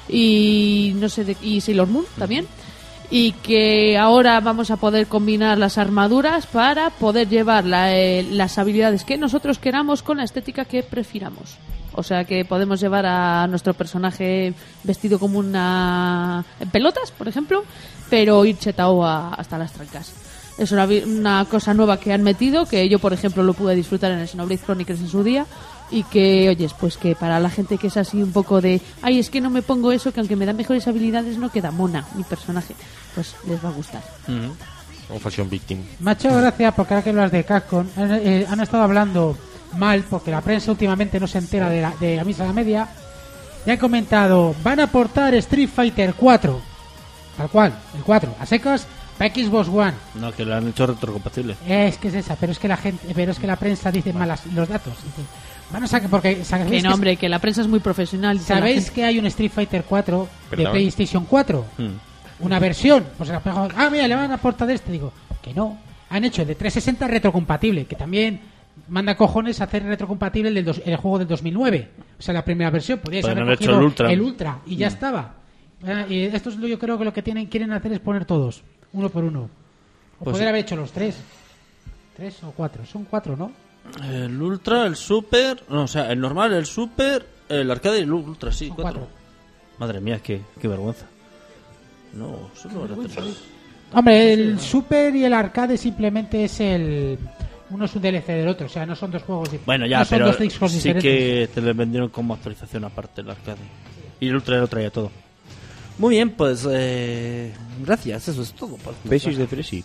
y no sé de, y Sailor Moon también. Y que ahora vamos a poder combinar las armaduras para poder llevar la, eh, las habilidades que nosotros queramos con la estética que prefiramos. O sea que podemos llevar a nuestro personaje vestido como una... en pelotas, por ejemplo, pero ir chetao a- hasta las trancas. Es una, vi- una cosa nueva que han metido, que yo, por ejemplo, lo pude disfrutar en el Xenoblade Chronicles en su día. Y que, oyes, pues que para la gente que es así un poco de... Ay, es que no me pongo eso, que aunque me da mejores habilidades no queda mona mi personaje. Pues les va a gustar. Ujú. Un fashion victim. Me ha hecho gracia porque ahora que hablas de Capcom, han, eh, han estado hablando mal porque la prensa últimamente no se entera de la, de la misa a la media. Y han comentado, van a aportar Street Fighter cuatro. Tal cual, el cuatro. A secas para Xbox One. No, que lo han hecho retrocompatible. Es que es esa, pero es que la gente, pero es que la prensa dice malas los datos. Dice, van a sacar porque sabéis Que que- no, hombre, que la prensa es muy profesional. dice la ¿sabéis gente. que hay un Street Fighter cuatro de Perdón. PlayStation cuatro? Mm. Una versión, pues se la pegó, ah, mira, le van a aportar este. Digo, que no. Han hecho el de trescientos sesenta retrocompatible, que también manda cojones hacer retrocompatible el, del dos- el juego del dos mil nueve. O sea, la primera versión. Podríais Podrían haber haber hecho cogido el Ultra. el Ultra y ya estaba. Eh, y esto es lo yo creo que lo que tienen quieren hacer es poner todos, uno por uno. O Pues poder sí. haber hecho los tres. Tres o cuatro. Son cuatro, ¿no? El Ultra, el Super... No, o sea, el normal, el Super, el Arcade y el Ultra, sí. Son Cuatro. cuatro. Madre mía, qué, qué vergüenza. No, solo era tres. Hombre, el Super y el Arcade simplemente es el... Uno es un D L C del otro, o sea, no son dos juegos diferentes. Bueno, ya, no son pero dos discos sí diferentes. que te lo vendieron como actualización aparte el Arcade. Y el Ultra ya lo traía todo. Muy bien, pues... Eh, gracias, eso es todo. por- Besis de Fresi.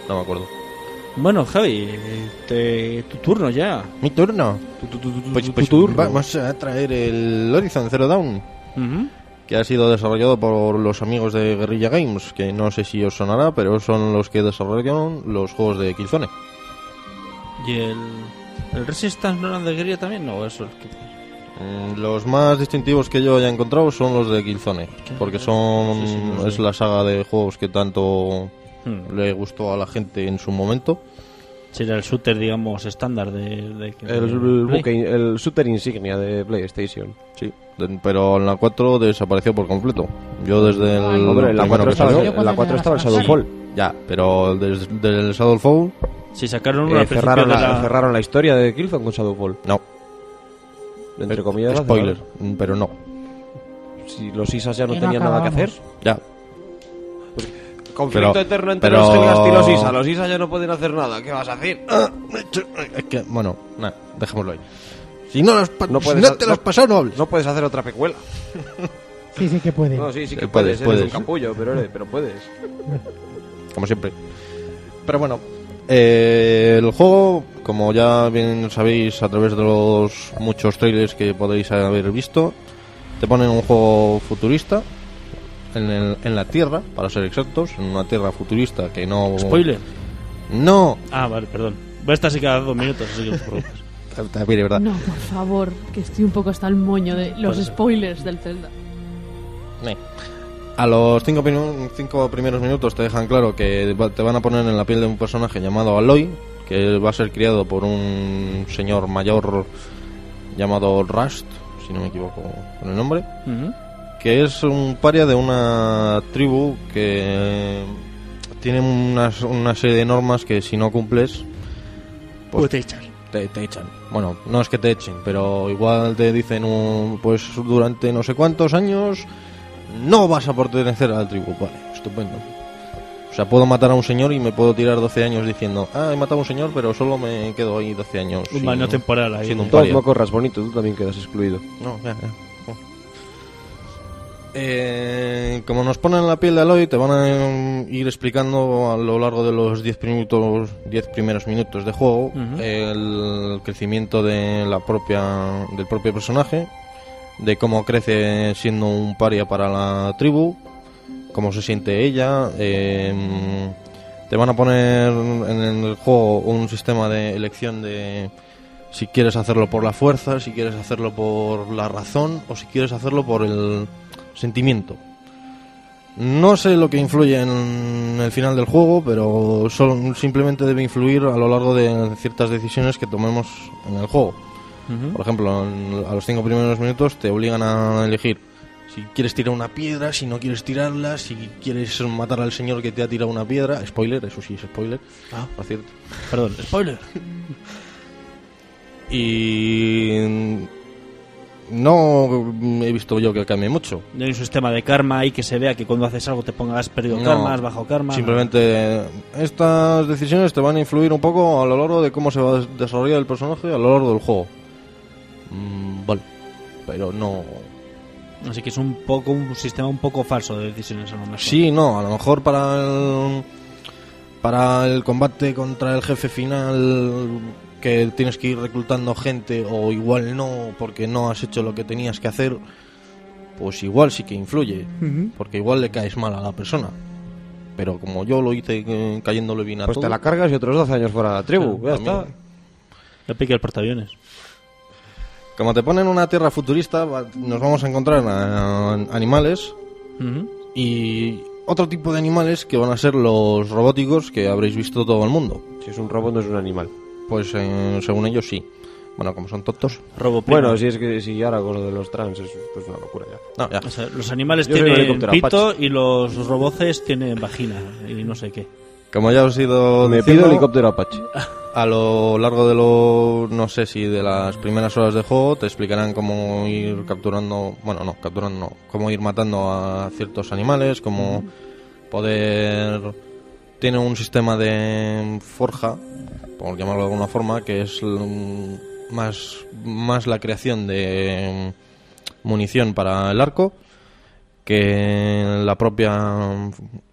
No me acuerdo. Bueno, Javi, te- tu turno ya. Mi turno. Tu, tu, tu, tu, Pues, tu pues turno. vamos a traer el Horizon Zero Dawn, Ujú. que ha sido desarrollado por los amigos de Guerrilla Games, que no sé si os sonará, pero son los que desarrollaron los juegos de Killzone. ¿Y el, el Resistance no eran de guerrilla también? No, eso es que... Mm, Los más distintivos que yo haya encontrado son los de Killzone, porque son Sí, sí, los de- es la saga de juegos que tanto Hmm. le gustó a la gente en su momento. Sería el shooter, digamos, estándar de... de, de El, el, Play. buque- el shooter insignia de PlayStation. Sí, de- pero en la cuatro desapareció por completo. Yo desde el Ay, Hombre, en la primero cuatro que estaba, salió, en la cuatro estaba el Sí. Shadowfall. ya, pero desde el Shadowfall Si sacaron uno Eh, al principio cerraron, de la, la... cerraron la historia de Killzone con Shadowfall. no, Entre Eh, comillas, la spoiler, cerraron. pero no. Si los I S As ya no Y no tenían nada que hacer. acabamos. Ya, Conflicto Pero- eterno entre pero- los Helghast y los I S A. Los I S A ya no pueden hacer nada. ¿Qué vas a hacer? es que bueno, nada, dejémoslo ahí. Si no, lo has pa- No si puedes no ha- te lo has no- pasado, no hables. No puedes hacer otra pecuela. Sí, sí que puede. No, sí, sí que Sí, puedes, puedes. Eres puedes. un capullo, pero, eres- pero puedes. Como siempre. Pero bueno, eh, el juego, como ya bien sabéis a través de los muchos trailers que podéis haber visto, te ponen un juego futurista en, el- en la Tierra, para ser exactos, en una Tierra futurista que no... Spoiler. No, Ah, vale, perdón. Voy a estar así cada dos minutos, así que no te preocupes. también es verdad. No, por favor, que estoy un poco hasta el moño de los Por eso. spoilers del Zelda. Eh. A los cinco, pinu- cinco primeros minutos te dejan claro que va- te van a poner en la piel de un personaje llamado Aloy, que va a ser criado por un señor mayor llamado Rust, si no me equivoco con el nombre, Ujú. que es un paria de una tribu que tiene unas- una serie de normas que si no cumples, pues Pues te echas. te, te echan. Bueno, no es que te echen, pero igual te dicen, un, pues durante no sé cuántos años no vas a pertenecer a la tribu. Vale, estupendo. O sea, puedo matar a un señor y me puedo tirar doce años diciendo, ah, he matado a un señor, pero solo me quedo ahí doce años. Un sin- baño temporal ahí. siendo un Todos paria. no corras bonito, tú también quedas excluido. No, ya, ya. Oh. Eh, como nos ponen en la piel de Aloy, te van a eh, ir explicando a lo largo de los diez minutos, diez primeros minutos de juego, Ujú. el crecimiento de la propia, del propio personaje, de cómo crece siendo un paria para la tribu, cómo se siente ella. eh, te van a poner en el juego un sistema de elección de si quieres hacerlo por la fuerza, si quieres hacerlo por la razón o si quieres hacerlo por el sentimiento. No sé lo que influye en el final del juego, pero solo, simplemente debe influir a lo largo de ciertas decisiones que tomemos en el juego. Ujú. Por ejemplo, en- a los cinco primeros minutos te obligan a elegir si quieres tirar una piedra, si no quieres tirarla, si quieres matar al señor que te ha tirado una piedra. Spoiler, eso sí es spoiler, Ah, por cierto. perdón, spoiler. Y no he visto yo que cambie mucho. No hay un sistema de karma ahí que se vea que cuando haces algo te pongas perdido No, karma, has bajado karma. Simplemente estas decisiones te van a influir un poco a lo largo de cómo se va a desarrollar el personaje a lo largo del juego. Mm, vale, pero no. Así que es un poco un sistema un poco falso de decisiones a lo mejor. Sí, no, a lo mejor para el para el combate contra el jefe final que tienes que ir reclutando gente o igual no porque no has hecho lo que tenías que hacer, pues igual sí que influye, Ujú. porque igual le caes mal a la persona. Pero como yo lo hice eh, cayéndole bien a Pues todo, te la cargas y otros doce años fuera de la tribu. Claro, Ya también. está. Ya pique el portaaviones. como te ponen una tierra futurista, va- nos vamos a encontrar a- animales Ujú. y otro tipo de animales que van a ser los robóticos que habréis visto todo el mundo. Si es un robot, no es un animal. Pues eh, según ellos sí. Bueno, como son tontos. Robo primo. Bueno, si es que si ahora con lo de los trans es pues una locura ya. No, ya. O sea, los animales Yo soy un tienen helicóptero pito Apache. y los roboces tienen vagina y no sé qué. Como ya os he ido Me diciendo, pido helicóptero Apache. a lo largo de lo, no sé si de las primeras horas de juego, te explicarán cómo ir capturando, bueno, no, capturando no, cómo ir matando a ciertos animales, cómo poder... Tiene un sistema de forja, por llamarlo de alguna forma, que es mm, más, más la creación de mm, munición para el arco que la propia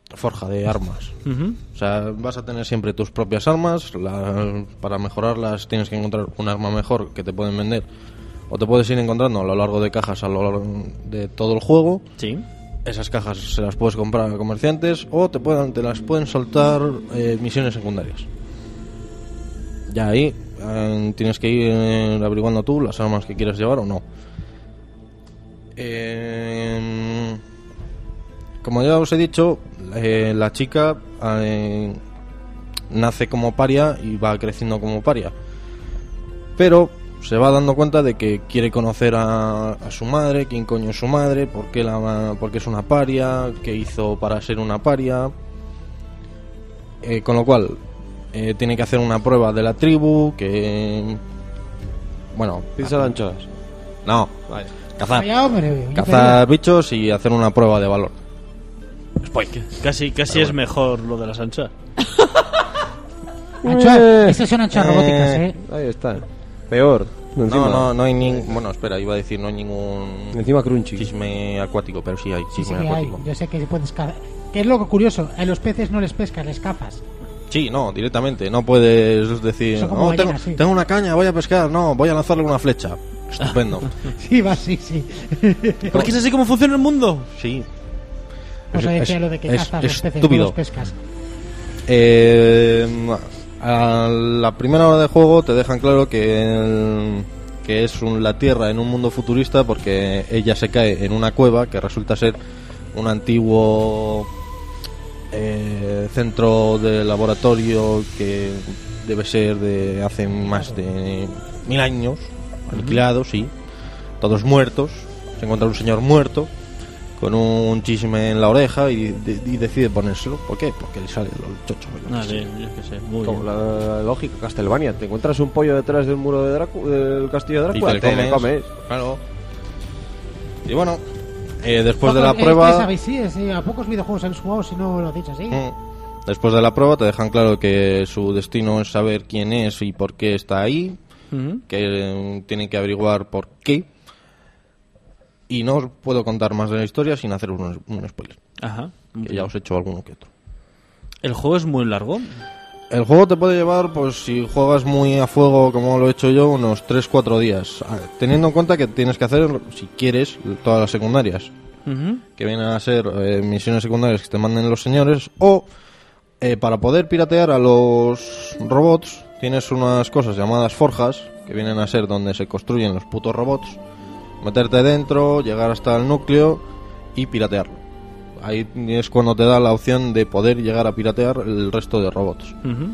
forja de armas. Ujú. O sea, vas a tener siempre tus propias armas. La, para mejorarlas tienes que encontrar un arma mejor que te pueden vender. O te puedes ir encontrando a lo largo de cajas a lo largo de todo el juego. Sí. Esas cajas se las puedes comprar a comerciantes o te, puedan, te las pueden soltar eh, misiones secundarias. Ya ahí eh, tienes que ir eh, averiguando tú las armas que quieres llevar o no. Eh, como ya os he dicho, eh, la chica eh, nace como paria y va creciendo como paria. Pero se va dando cuenta de que quiere conocer a, a su madre, quién coño es su madre, por qué, la, por qué es una paria, qué hizo para ser una paria. Eh, con lo cual, eh, tiene que hacer una prueba de la tribu, que... Bueno... Pizza de anchoas. No, Vaya. cazar, Vaya, hombre, yo cazar bichos y hacer una prueba de valor. Casi, casi es mejor lo de las anchas. Anchoas, Eh. estas son anchoas robóticas, ¿eh? Ahí está. Peor. Encima, No, no, no hay ningún... Bueno, espera, iba a decir no hay ningún... Encima crunchy. Chisme acuático, pero sí hay Sí, chisme sí que hay. acuático. Yo sé que se puedes cazar. Que es lo curioso, a los peces no les pescas, les cazas. Sí, no, directamente. No puedes decir, Eso como no, tengo, gallina, sí. tengo una caña, voy a pescar. No, voy a lanzarle una flecha. Estupendo. Sí, va, sí, sí. ¿Porque es así como funciona el mundo? Sí. O sea, Es- decía es- lo de que es cazas los peces, no estúpido. los pescas. Eh, a la primera hora de juego te dejan claro que, el- que es un- la Tierra en un mundo futurista porque ella se cae en una cueva que resulta ser un antiguo eh, centro de laboratorio que debe ser de hace más de mil años, aniquilado, sí, todos muertos. Se encuentra un señor muerto con un chisme en la oreja y, de- y decide ponérselo. ¿Por qué? Porque le sale el chocho. yo qué Ah, sé. sí, yo qué sé. Muy Como bien. la lógica Castlevania. Te encuentras un pollo detrás del muro de Dracu- del castillo de Y Drácula, te le comes. Claro. Y bueno, eh, después de la Pocos- eh, prueba... ¿qué sabéis? Sí, sí, a pocos videojuegos habéis jugado si no lo has dicho así. Mm. Después de la prueba te dejan claro que su destino es saber quién es y por qué está ahí, Ujú. que eh, tienen que averiguar por qué. Y no os puedo contar más de la historia sin hacer un, un spoiler, Ajá. que ya os he hecho alguno que otro. ¿El juego es muy largo? El juego te puede llevar, pues si juegas muy a fuego como lo he hecho yo, unos tres cuatro días. Ah, Teniendo en cuenta que tienes que hacer, si quieres, todas las secundarias. Ujú. Que vienen a ser eh, misiones secundarias que te manden los señores. O, eh, para poder piratear a los robots, tienes unas cosas llamadas forjas, que vienen a ser donde se construyen los putos robots. Meterte dentro, llegar hasta el núcleo y piratearlo. Ahí es cuando te da la opción de poder llegar a piratear el resto de robots. Ujú.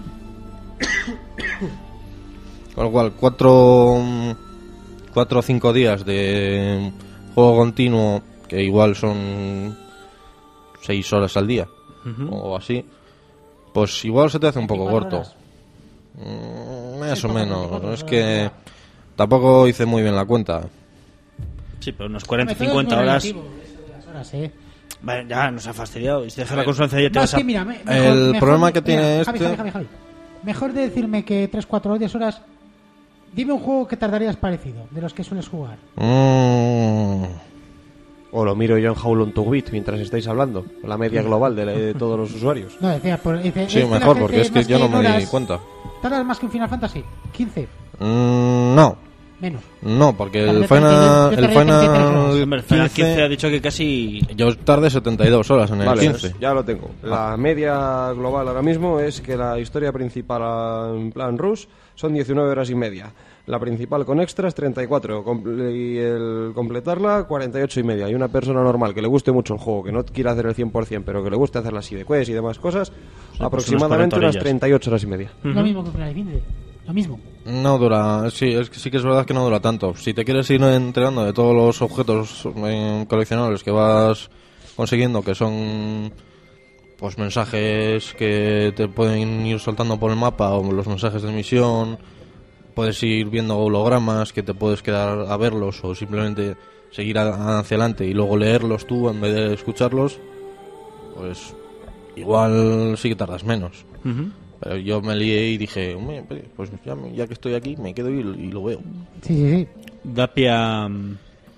Con lo cual, cuatro, mm, cuatro o cinco días de juego continuo, que igual son seis horas al día, Ujú. o así, pues igual se te hace un poco veinticuatro corto. horas. Mm, más o Sí, menos. veinticuatro Es horas, que ya. tampoco hice muy bien la cuenta. Sí, pero unas cuarenta, Hombre, todo es cincuenta muy horas. relativo, eso de las horas, ¿eh? Vale, ya nos ha fastidiado. Y si dejas la consola encendida ya te No, vas es que a... mira, me- mejor, El mejor- problema que mira, tiene Javi, este- Javi, Javi, Javi. Mejor de decirme que tres cuatro horas, dime un juego que tardarías parecido, de los que sueles jugar. Mm, O lo miro yo en How Long to Beat mientras estáis hablando. La media global de, de todos los usuarios. No, decía, por, dice, sí, es que la mejor, gente porque es que más yo no en me di horas- cuenta. ¿Tardas más que un Final Fantasy? quince, Mm, no, menos. no, porque Vale, el yo tardé- Final, yo el tardé treinta y tres horas. Final Hombre, el Final quince ha quince, dicho que casi... yo tardé setenta y dos horas en el Vale, quince. ya lo tengo. La media global ahora mismo es que la historia principal ah, en plan Rush son diecinueve horas y media. La principal con extras treinta y cuatro comple- y el completarla cuarenta y ocho y media. Y una persona normal que le guste mucho el juego, que no quiera hacer el cien por ciento, pero que le guste hacer las sidequests y demás cosas, pues aproximadamente unas unas cuarenta treinta y ocho horas y media. Lo mismo que Final Fantasy. Lo mismo. No dura, sí, es que sí que es verdad que no dura tanto. Si te quieres ir enterando de todos los objetos eh, coleccionables que vas consiguiendo, que son pues mensajes que te pueden ir soltando por el mapa o los mensajes de misión, puedes ir viendo hologramas que te puedes quedar a verlos o simplemente seguir a- hacia adelante y luego leerlos tú en vez de escucharlos, pues igual sí que tardas menos. Ujú. Pero yo me lié y dije, "Hombre, pues ya, me- ya que estoy aquí me quedo y, y lo veo". Sí, sí, sí. Da pie a,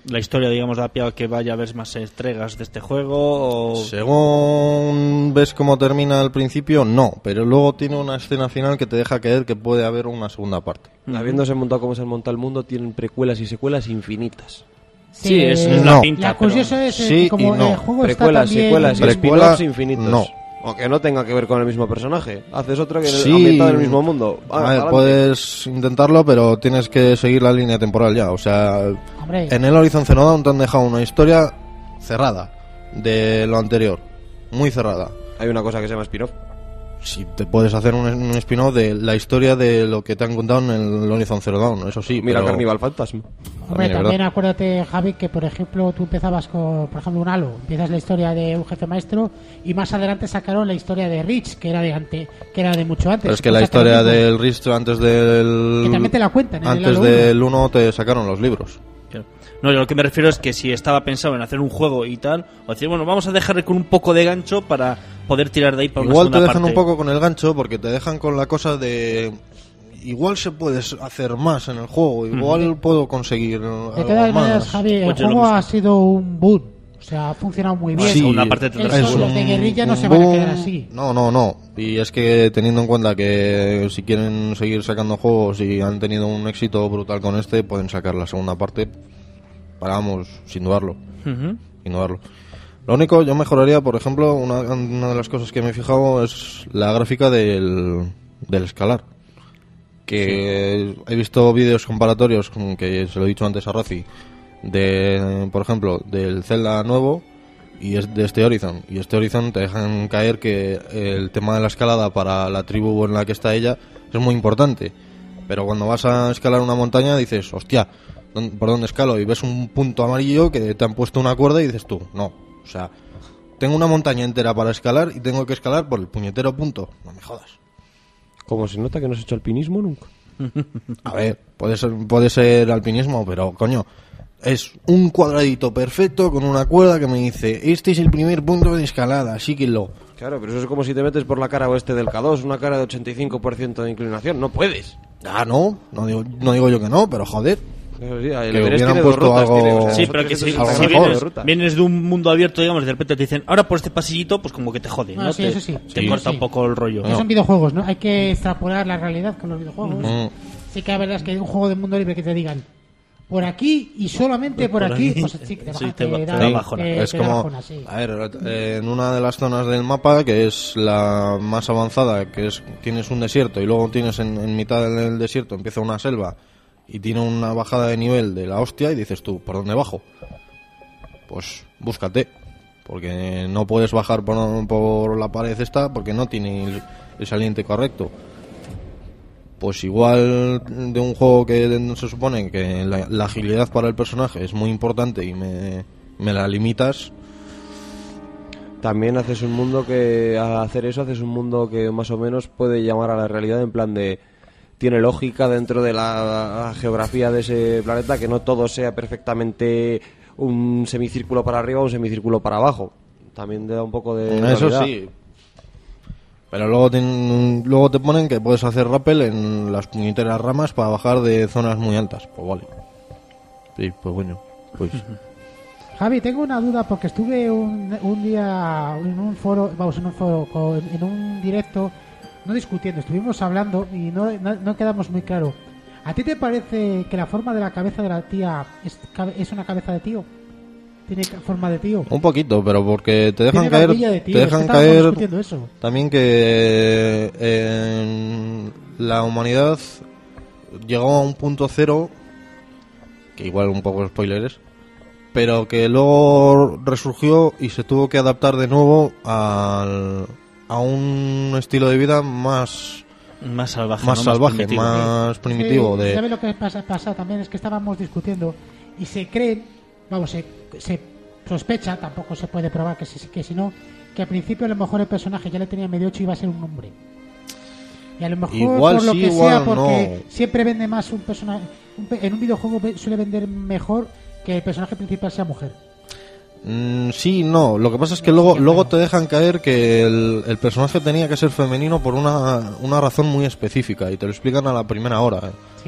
la historia, digamos, da pie a que vaya a haber más entregas de este juego? O... Según ves cómo termina al principio, no, pero luego tiene una escena final que te deja creer que puede haber una segunda parte. Uh-huh. Habiéndose montado como se monta el mundo, tienen precuelas y secuelas infinitas. Sí, es, es no. la pinta. La curiosa pero... es eh, Sí que como y no. el juego Precuelas, está también... secuelas y Precuela, spin-offs infinitos. no. Aunque no tenga que ver con el mismo personaje. Haces otro que Sí. ambientado en el mismo mundo. Ah, A ver, adelante. puedes intentarlo, pero tienes que seguir la línea temporal ya. O sea, Hombre, en el Horizon Zero Dawn te han dejado una historia cerrada de lo anterior. Muy cerrada. Hay una cosa que se llama spin-off. Si te puedes hacer un, un spin-off de la historia de lo que te han contado en el Horizon Zero Dawn, eso sí. Mira pero... Carnival Phantasm. hombre, también es también verdad. acuérdate, Javi, que por ejemplo tú empezabas con, por ejemplo, un Halo, empiezas la historia de un jefe maestro y más adelante sacaron la historia de Reach, que era de ante, que era de mucho antes. Pero es que Pues la sacaron historia mismo. del Rist antes del... Que también te la cuentan en el Antes Halo del uno te sacaron los libros. Claro. No, yo lo que me refiero es que si estaba pensado en hacer un juego y tal, o decir, bueno, vamos a dejarle con un poco de gancho para poder tirar de ahí para Igual una te segunda dejan parte. un poco con el gancho porque te dejan con la cosa de... Igual se puede hacer más en el juego, igual puedo conseguir De algo todas maneras, más. Javi, el Pues yo lo juego mismo. ha sido un boom. O sea, ha funcionado muy bien. La Sí, segunda parte tendrá Eso, que ser los un- de guerrilla no un se van a boom. quedar así. No, no, no. Y es que teniendo en cuenta que si quieren seguir sacando juegos y han tenido un éxito brutal con este, pueden sacar la segunda parte. Para, vamos, sin dudarlo. Ujú. Sin dudarlo. Lo único, yo mejoraría, por ejemplo, una, una de las cosas que me he fijado es la gráfica del, del escalar. Que he visto vídeos comparatorios, con que se lo he dicho antes a Razi, de, por ejemplo, del Zelda nuevo y es de este Horizon. Y este Horizon te dejan caer que el tema de la escalada para la tribu en la que está ella es muy importante. Pero cuando vas a escalar una montaña dices, hostia, ¿dónde- ¿por dónde escalo? Y ves un punto amarillo que te han puesto una cuerda y dices tú, no. O sea, tengo una montaña entera para escalar y tengo que escalar por el puñetero punto. No me jodas. Como se nota que no has hecho alpinismo nunca. A ver, puede ser, puede ser alpinismo, pero coño, es un cuadradito perfecto con una cuerda que me dice, este es el primer punto de escalada, síguelo. Claro, pero eso es como si te metes por la cara oeste del K dos, una cara de ochenta y cinco por ciento de inclinación. No puedes. Ah, no, no digo, no digo yo que no, pero joder. Eso sí, el Que Everest hubieran tiene dos puesto rutas, algo- tiene, o sea, Sí, son pero que si, trescientos algo si sesenta mejor. vienes, de ruta. vienes de un mundo abierto, digamos, y de repente te dicen, ahora por este pasillito, pues como que te jode, Ah, ¿no? sí, te eso sí. te Sí, corta sí. un poco el rollo. Que son videojuegos, ¿no? Hay que extrapolar la realidad con los videojuegos. Mm. Sí que la verdad es que un juego de mundo libre que te digan por aquí y solamente por, Por aquí, aquí. pues sí, que te, Sí, baja- te va- te te da- da bajona. te- Es te da como, bajona, sí. a ver, eh, en una de las zonas del mapa, que es la más avanzada, que es tienes un desierto y luego tienes en, en mitad del desierto empieza una selva y tiene una bajada de nivel de la hostia y dices tú, ¿por dónde bajo? Pues búscate, porque no puedes bajar por, por la pared esta porque no tiene el, el saliente correcto. Pues igual de un juego que se supone que la, la agilidad para el personaje es muy importante y me, me la limitas. También haces un mundo que, al hacer eso, haces un mundo que más o menos puede llamar a la realidad en plan de... Tiene lógica dentro de la geografía de ese planeta que no todo sea perfectamente un semicírculo para arriba o un semicírculo para abajo. También te da un poco de... Eso realidad. sí. Pero luego te, luego te ponen que puedes hacer rappel en las puñeteras ramas para bajar de zonas muy altas. Pues vale. Sí, pues bueno. Pues Javi, tengo una duda porque estuve un, un día en un foro, vamos, en un foro, con- en un directo, no discutiendo, estuvimos hablando y no, no, no quedamos muy claro. ¿A ti te parece que la forma de la cabeza de la tía es, cabe- es una cabeza de tío? ¿Tiene ca- forma de tío? un poquito, pero porque te dejan Tiene caer, barbilla de tío, te es que dejan estábamos caer discutiendo eso. también que eh, en la humanidad llegó a un punto cero, que igual un poco spoilers, pero que luego resurgió y se tuvo que adaptar de nuevo al, a un estilo de vida más Más salvaje. más ¿no? salvaje, primitivo. más primitivo. Sí, de ¿sabes lo que pasa, pasa también? Es que estábamos discutiendo y se creen, vamos, se, se sospecha, tampoco se puede probar que si, que si no, que al principio a lo mejor el personaje ya le tenía medio ocho y iba a ser un hombre. Y a lo mejor Igual por lo sí, que igual sea, porque no. siempre vende más un personaje, un pe- en un videojuego ve- suele vender mejor que el personaje principal sea mujer. Mm, sí, no. Lo que pasa es que luego, luego te dejan caer que el, el personaje tenía que ser femenino por una, una razón muy específica y te lo explican a la primera hora. ¿eh? Sí.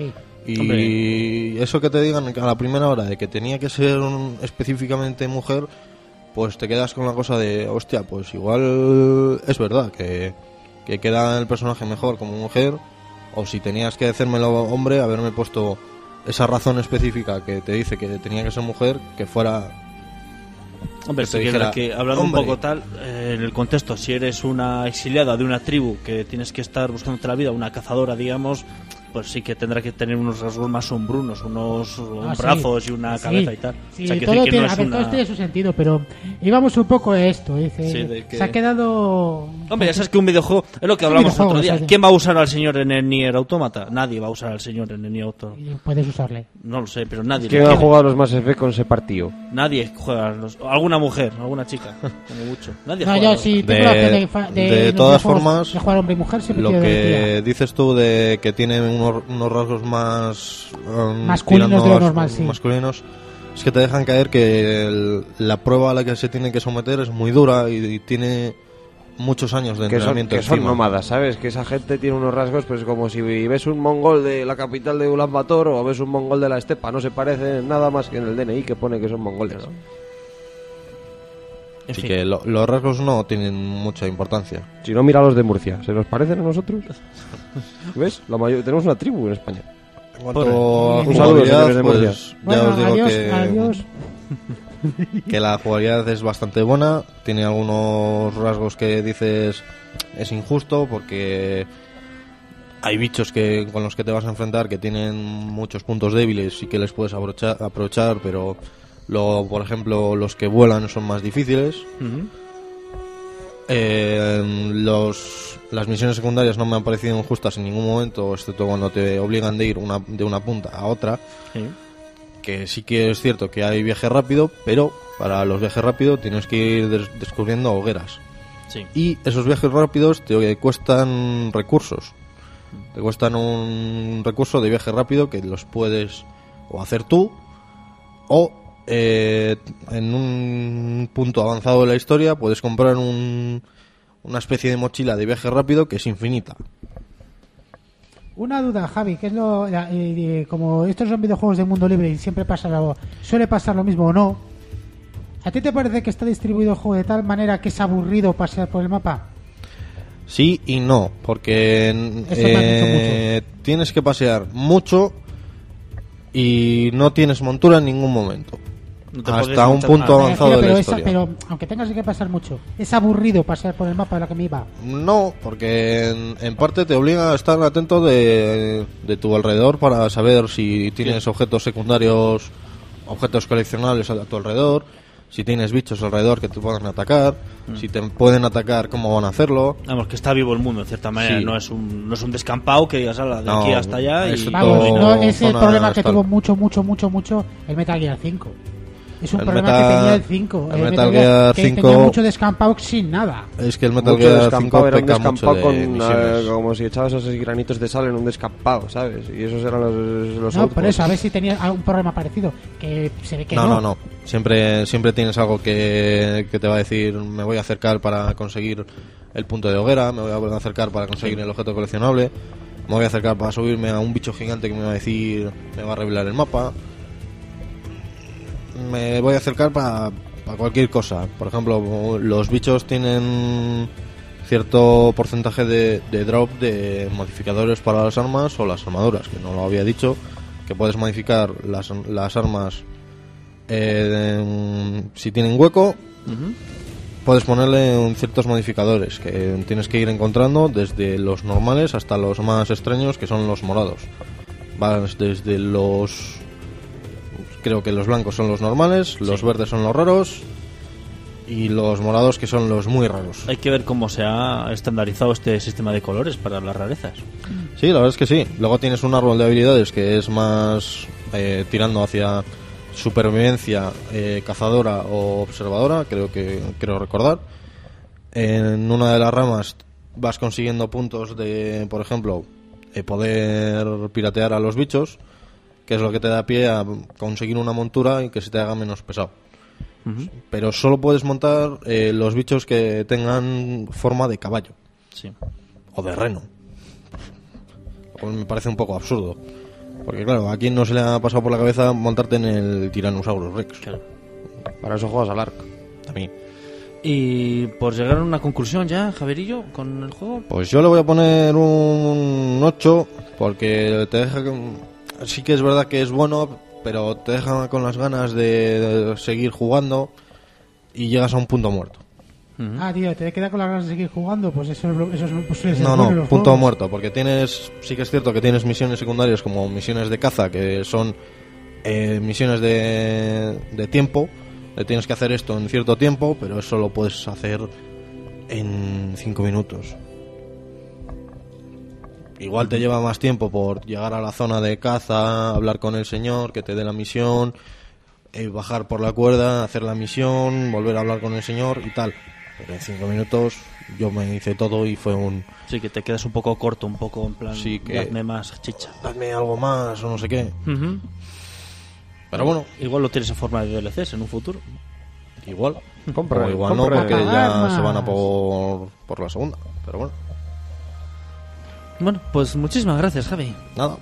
Y Hombre. eso que te digan a la primera hora de que tenía que ser un- específicamente mujer, pues te quedas con la cosa de, hostia, pues igual es verdad que, que queda el personaje mejor como mujer, o si tenías que hacérmelo hombre, haberme puesto esa razón específica que te dice que tenía que ser mujer, que fuera... Hombre, que sí te que, dijera, que hablando "Hombre". un poco tal, eh, en el contexto, si eres una exiliada de una tribu que tienes que estar buscándote la vida, una cazadora, digamos, pues sí que tendrá que tener unos rasgos más sombrunos, unos Ah, brazos sí. y una Sí, cabeza y tal. Sí, O sea, que todo decir que tiene, no a es ver, una... todo tiene su sentido, pero íbamos un poco a esto. Dice, Sí, de que- Se ha quedado... Hombre, ya sabes que un videojuego es lo que Es un hablamos videojuego, otro día. o sea, ¿Quién va a usar al señor en el Nier Automata? Nadie va a usar al señor en el Nier Automata. y puedes usarle. No lo sé, pero nadie. ¿Quién le ha quiere. jugado a los Mass Effect con ese partido? Nadie juega a los... Alguna mujer, alguna chica, como mucho. Nadie No, juega a yo los- sí tengo De- la opción de, fa- de, de los todas videojuegos formas, de jugar hombre y mujer siempre Lo quiero que decir, dices tú de que tiene unos, unos rasgos más um, Masculinos tirando de lo a- normal, sí. masculinos, es que te dejan caer que el- la prueba a la que se tiene que someter es muy dura y, y tiene muchos años de Que son, entrenamiento que son encima. nómadas, ¿sabes? Que esa gente tiene unos rasgos, pues como si ves un mongol de la capital de Ulan Bator o ves un mongol de la estepa. No se parecen nada más que en el D N I que pone que son mongoles. En Así fin. que lo- los rasgos no tienen mucha importancia. Si no, mira a los de Murcia. ¿Se nos parecen a nosotros? ¿Ves? La mayor, tenemos una tribu en España. En cuanto a Un saludo, jugabilidad, señores de pues Murcia. ya Bueno, os digo adiós, que, adiós. que la jugabilidad es bastante buena. Tiene algunos rasgos que dices es injusto porque hay bichos que con los que te vas a enfrentar que tienen muchos puntos débiles y que les puedes aprovechar, aprovechar pero luego, por ejemplo, los que vuelan son más difíciles. Ujú. Eh, los, las misiones secundarias no me han parecido injustas en ningún momento, excepto cuando te obligan de ir una, de una punta a otra. Sí. Que sí que es cierto que hay viaje rápido, pero para los viajes rápidos tienes que ir des- descubriendo hogueras. Sí. Y esos viajes rápidos te cuestan recursos. Te cuestan un recurso de viaje rápido que los puedes o hacer tú o eh, en un punto avanzado de la historia puedes comprar un, una especie de mochila de viaje rápido que es infinita. Una duda, Javi, que es lo la- eh, eh, como estos son videojuegos de mundo libre y siempre pasa lo, suele pasar lo mismo o no. ¿A ti te parece que está distribuido el juego de tal manera que es aburrido pasear por el mapa? Sí y no, porque Eso me han dicho eh, tienes que pasear mucho y no tienes montura en ningún momento. No te puedes Hasta un montar punto nada. Me avanzado refiero, de pero, la esa- historia. pero aunque tengas que pasar mucho, es aburrido pasear por el mapa a lo que me iba. No, porque en, en parte te obliga a estar atento de, de tu alrededor para saber si tienes objetos secundarios, objetos coleccionables a tu alrededor, si tienes bichos alrededor que te puedan atacar, si te pueden atacar, cómo van a hacerlo. Vamos, que está vivo el mundo, en cierta manera. Sí. No es un, no es un descampado que digas, "Ala, de No, aquí hasta allá". es Y... todo- Vamos, no es el zona problema que tal. tuvo mucho, mucho, mucho, mucho el Metal Gear cinco. Es un El problema Metal- que tenía el cinco. el Metal Gear que cinco tenía mucho descampado sin nada. Es que el Metal Mucho Gear descampado, cinco era un peca mucho descampado de con, misiones. eh, como si echabas esos granitos de sal en un descampado, ¿sabes? Y esos eran los, los No, por outposts. eso, a ver si tenía algún problema parecido. Que se ve que No, no. no, no. Siempre, siempre tienes algo que, que te va a decir, me voy a acercar para conseguir el punto de hoguera, me voy a acercar para conseguir el objeto coleccionable, me voy a acercar para subirme a un bicho gigante que me va a decir, me va a revelar el mapa. Me voy a acercar para, para cualquier cosa. Por ejemplo, los bichos tienen cierto porcentaje de, de drop de modificadores para las armas o las armaduras, que no lo había dicho, que puedes modificar las, las armas eh, si tienen hueco. Ujú. Puedes ponerle un ciertos modificadores que tienes que ir encontrando desde los normales hasta los más extraños, que son los morados. Vas desde los... Creo que los blancos son los normales, los Sí. verdes son los raros y los morados que son los muy raros. Hay que ver cómo se ha estandarizado este sistema de colores para las rarezas. Sí, la verdad es que sí. Luego tienes un árbol de habilidades que es más eh, tirando hacia supervivencia, eh, cazadora o observadora, creo que creo recordar. En una de las ramas vas consiguiendo puntos de, por ejemplo, eh, poder piratear a los bichos, que es lo que te da pie a conseguir una montura y que se te haga menos pesado. Ujú. Pero solo puedes montar eh, los bichos que tengan forma de caballo Sí. o de reno. Lo cual me parece un poco absurdo. Porque claro, ¿a quién no se le ha pasado por la cabeza montarte en el Tyrannosaurus Rex? Claro. Para eso juegas al Ark. También. Y por llegar a una conclusión ya, Javierillo, con el juego. Pues yo le voy a poner un ocho, porque te deja... con- Sí que es verdad que es bueno, pero te deja con las ganas de seguir jugando y llegas a un punto muerto. Ujú. Ah, tío, te queda con las ganas de seguir jugando, pues eso, es lo- eso es lo- pues suele ser No, bueno en no, los punto juegos. muerto, porque tienes, sí que es cierto que tienes misiones secundarias como misiones de caza, que son eh, misiones de, de tiempo, le tienes que hacer esto en cierto tiempo, pero eso lo puedes hacer en cinco minutos. Igual te lleva más tiempo por llegar a la zona de caza, hablar con el señor, que te dé la misión, eh, bajar por la cuerda, hacer la misión, volver a hablar con el señor y tal. Pero en cinco minutos yo me hice todo y fue un... Sí, que te quedas un poco corto, un poco en plan. Sí, que- Hazme más chicha. Dadme algo más o no sé qué. Ujú. Pero bueno, Igual lo tienes en forma de D L Cs en un futuro. igual. Compra, O igual compra. no, porque Pagar ya más. se van a por, por la segunda. Pero bueno, Bueno, pues muchísimas gracias, Javi. nada.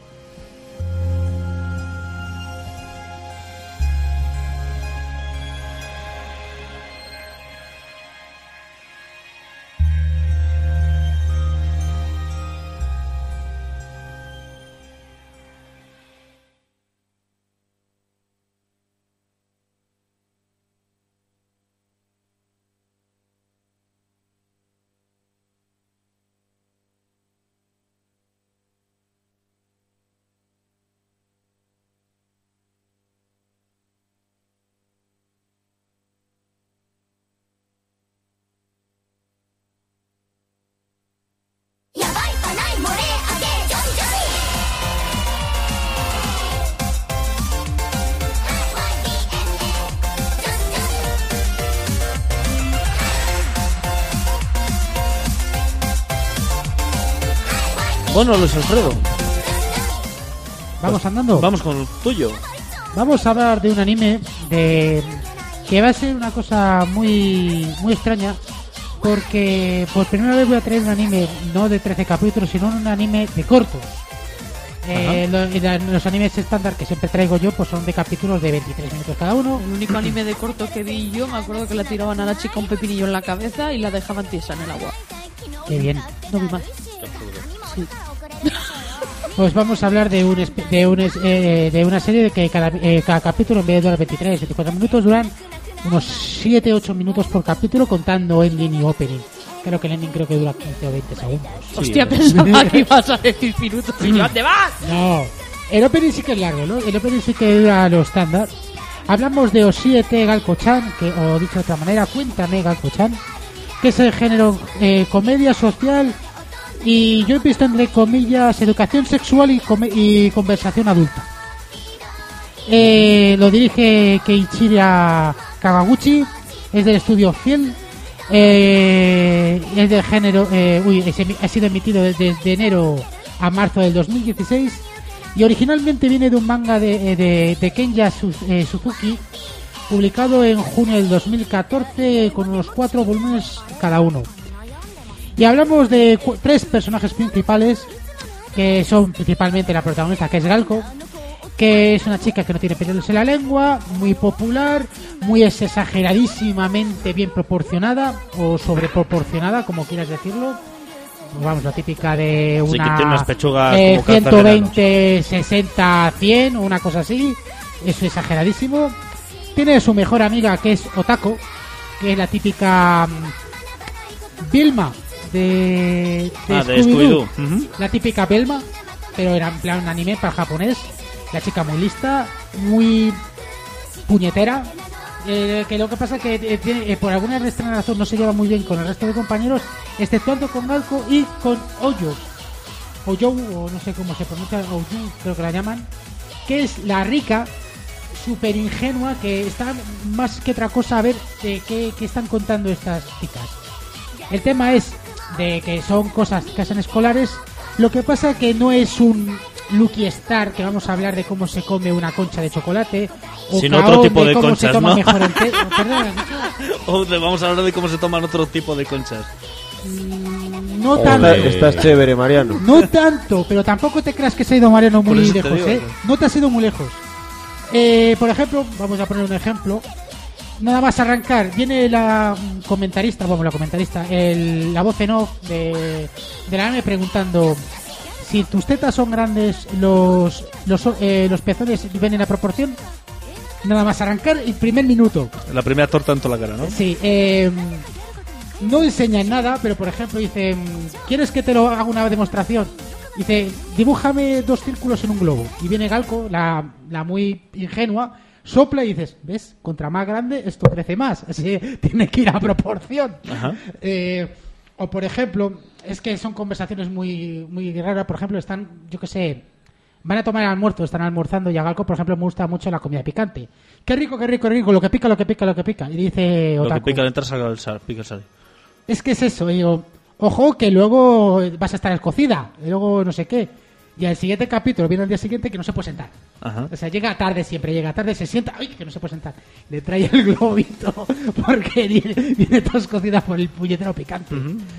Bueno, Luis Alfredo, Vamos andando. vamos con el tuyo. Vamos a hablar de un anime de que va a ser una cosa muy muy extraña, porque por primera vez voy a traer un anime no de trece capítulos, sino un anime de cortos. Eh, lo- y la- los animes estándar que siempre traigo yo pues son de capítulos de veintitrés minutos cada uno. El único anime de corto que vi yo, me acuerdo que le tiraban a la chica un pepinillo en la cabeza y la dejaban tiesa en el agua. Qué bien. No vi más. Sí. Pues vamos a hablar de un espe- de un es- eh, de una serie de que cada, eh, cada capítulo en vez de durar veintitrés veinticuatro minutos duran unos siete ocho minutos por capítulo contando ending y opening. Creo que el ending creo que dura quince o veinte segundos. Hostia, pensaba que ibas a decir minutos y yo, ¿dónde vas? No, el opening sí que es largo, ¿no? El opening sí que dura lo estándar. Hablamos de Oshiete Galko-chan, que, o dicho de otra manera, Cuéntame Galko-chan, que es el género eh, comedia social y yo he visto entre comillas educación sexual y, come- y conversación adulta. Eh, lo dirige Keiichiro Kawaguchi, es del estudio Fiel, eh, es del género, eh, uy, es emi- ha sido emitido desde de enero a marzo del dos mil dieciséis y originalmente viene de un manga de, eh, de, de Kenya Su- eh, Suzuki, publicado en junio del dos mil catorce con unos cuatro volúmenes cada uno. Y hablamos de cu- tres personajes principales, que son principalmente la protagonista, que es Galko, que es una chica que no tiene pelos en la lengua, muy popular, muy exageradísimamente bien proporcionada, o sobreproporcionada, como quieras decirlo. Pues vamos, la típica de Sí, que una tiene unas pechugas eh, como calzas de ciento veinte, sesenta, cien, una cosa así. Es exageradísimo. Tiene su mejor amiga, que es Otako, que es la típica mm, Vilma de, de Ah, de Scooby-Doo. Scooby-Doo. Ujú. La típica Velma, pero era en plan un anime para japonés. La chica muy lista, muy puñetera. Eh, que lo que pasa es que eh, tiene, eh, por alguna extraña razón no se lleva muy bien con el resto de compañeros, exceptuando con Galko y con Oyo. Oyo, o no sé cómo se pronuncia, Oyo, creo que la llaman. Que es la rica, súper ingenua, que está más que otra cosa a ver de qué, qué están contando estas chicas. El tema es de que son cosas que hacen escolares. Lo que pasa que no es un Lucky Star, que vamos a hablar de cómo se come una concha de chocolate, o Sino Kaon, otro tipo de cómo conchas, se toma ¿no? mejor el té. Oh, perdón, ¿has dicho? O de- vamos a hablar de cómo se toman otro tipo de conchas. Mm, no Joder. tanto. Estás chévere, Mariano. No tanto, pero tampoco te creas que se ha ido Mariano Por muy eso te lejos, digo, ¿eh? sí. No te has ido muy lejos. Eh, por ejemplo, vamos a poner un ejemplo. Nada más arrancar, viene la mm, comentarista, bueno, la comentarista, el, la voz en off de, de la anime preguntando si tus tetas son grandes, los los, eh, los pezones vienen a proporción. Nada más arrancar el primer minuto. La primera torta en toda la cara, ¿no? Sí, eh, no enseñan nada, pero por ejemplo dicen, ¿quieres que te lo haga una demostración? Dice, dibújame dos círculos en un globo. Y viene Galco, la, la muy ingenua, sopla y dices, ¿ves? Contra más grande esto crece más. Así tiene que ir a proporción. Ajá. Eh, o por ejemplo, es que son conversaciones muy, muy raras. Por ejemplo, están, yo qué sé, van a tomar el almuerzo, están almorzando y a Galco, por ejemplo, me gusta mucho la comida picante. Qué rico, qué rico, qué rico, lo que pica, lo que pica, lo que pica. Y dice Lo que Otaku, pica al entrar, saca el sal, pica el sal. es que es eso, y digo, ojo que luego vas a estar escocida, y luego no sé qué. Y al siguiente capítulo viene el día siguiente que no se puede sentar. Ajá. O sea, llega tarde siempre, llega tarde, se sienta, ¡ay, que no se puede sentar! Le trae el globito porque viene, viene toda escocida por el puñetero picante.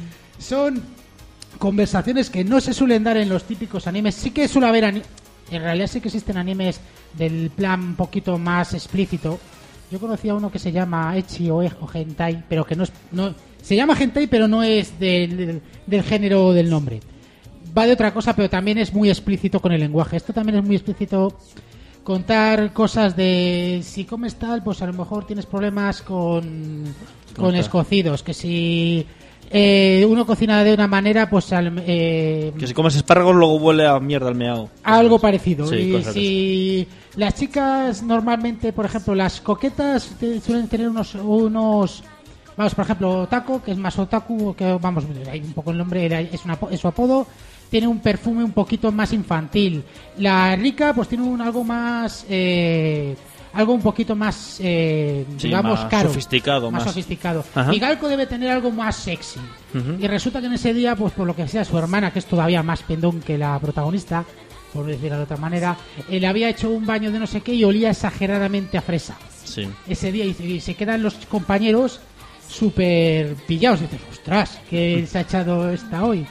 Son conversaciones que no se suelen dar en los típicos animes. Sí que suele haber ani- en realidad sí que existen animes del plan un poquito más explícito. Yo conocía uno que se llama Ecchi o, e- o Hentai, pero que no es... No, se llama Hentai, pero no es del, del, del género del nombre. Va de otra cosa, pero también es muy explícito con el lenguaje. Esto también es muy explícito. Contar cosas de si comes tal, pues a lo mejor tienes problemas con, con Conta. escocidos. Que si eh, uno cocina de una manera, pues al- eh, Que si comes espárragos luego huele a mierda al meao. algo parecido. Sí, y cosas si las chicas normalmente, por ejemplo, las coquetas te- suelen tener unos, unos vamos, por ejemplo, Taco, que es más otaku, que vamos, hay un poco el nombre, era- es, una, es su apodo, tiene un perfume un poquito más infantil. La rica, pues tiene un algo más, eh, algo un poquito más, eh, Sí, digamos, más caro, sofisticado, más más- sofisticado. Ajá. Y Galco debe tener algo más sexy. Ujú. Y resulta que en ese día, pues por lo que sea, su hermana, que es todavía más pendón que la protagonista, por decirlo de otra manera, eh, le había hecho un baño de no sé qué y olía exageradamente a fresa. Sí. Ese día y se, y se quedan los compañeros súper pillados. Y dices, ostras, ¿qué se ha echado esta hoy?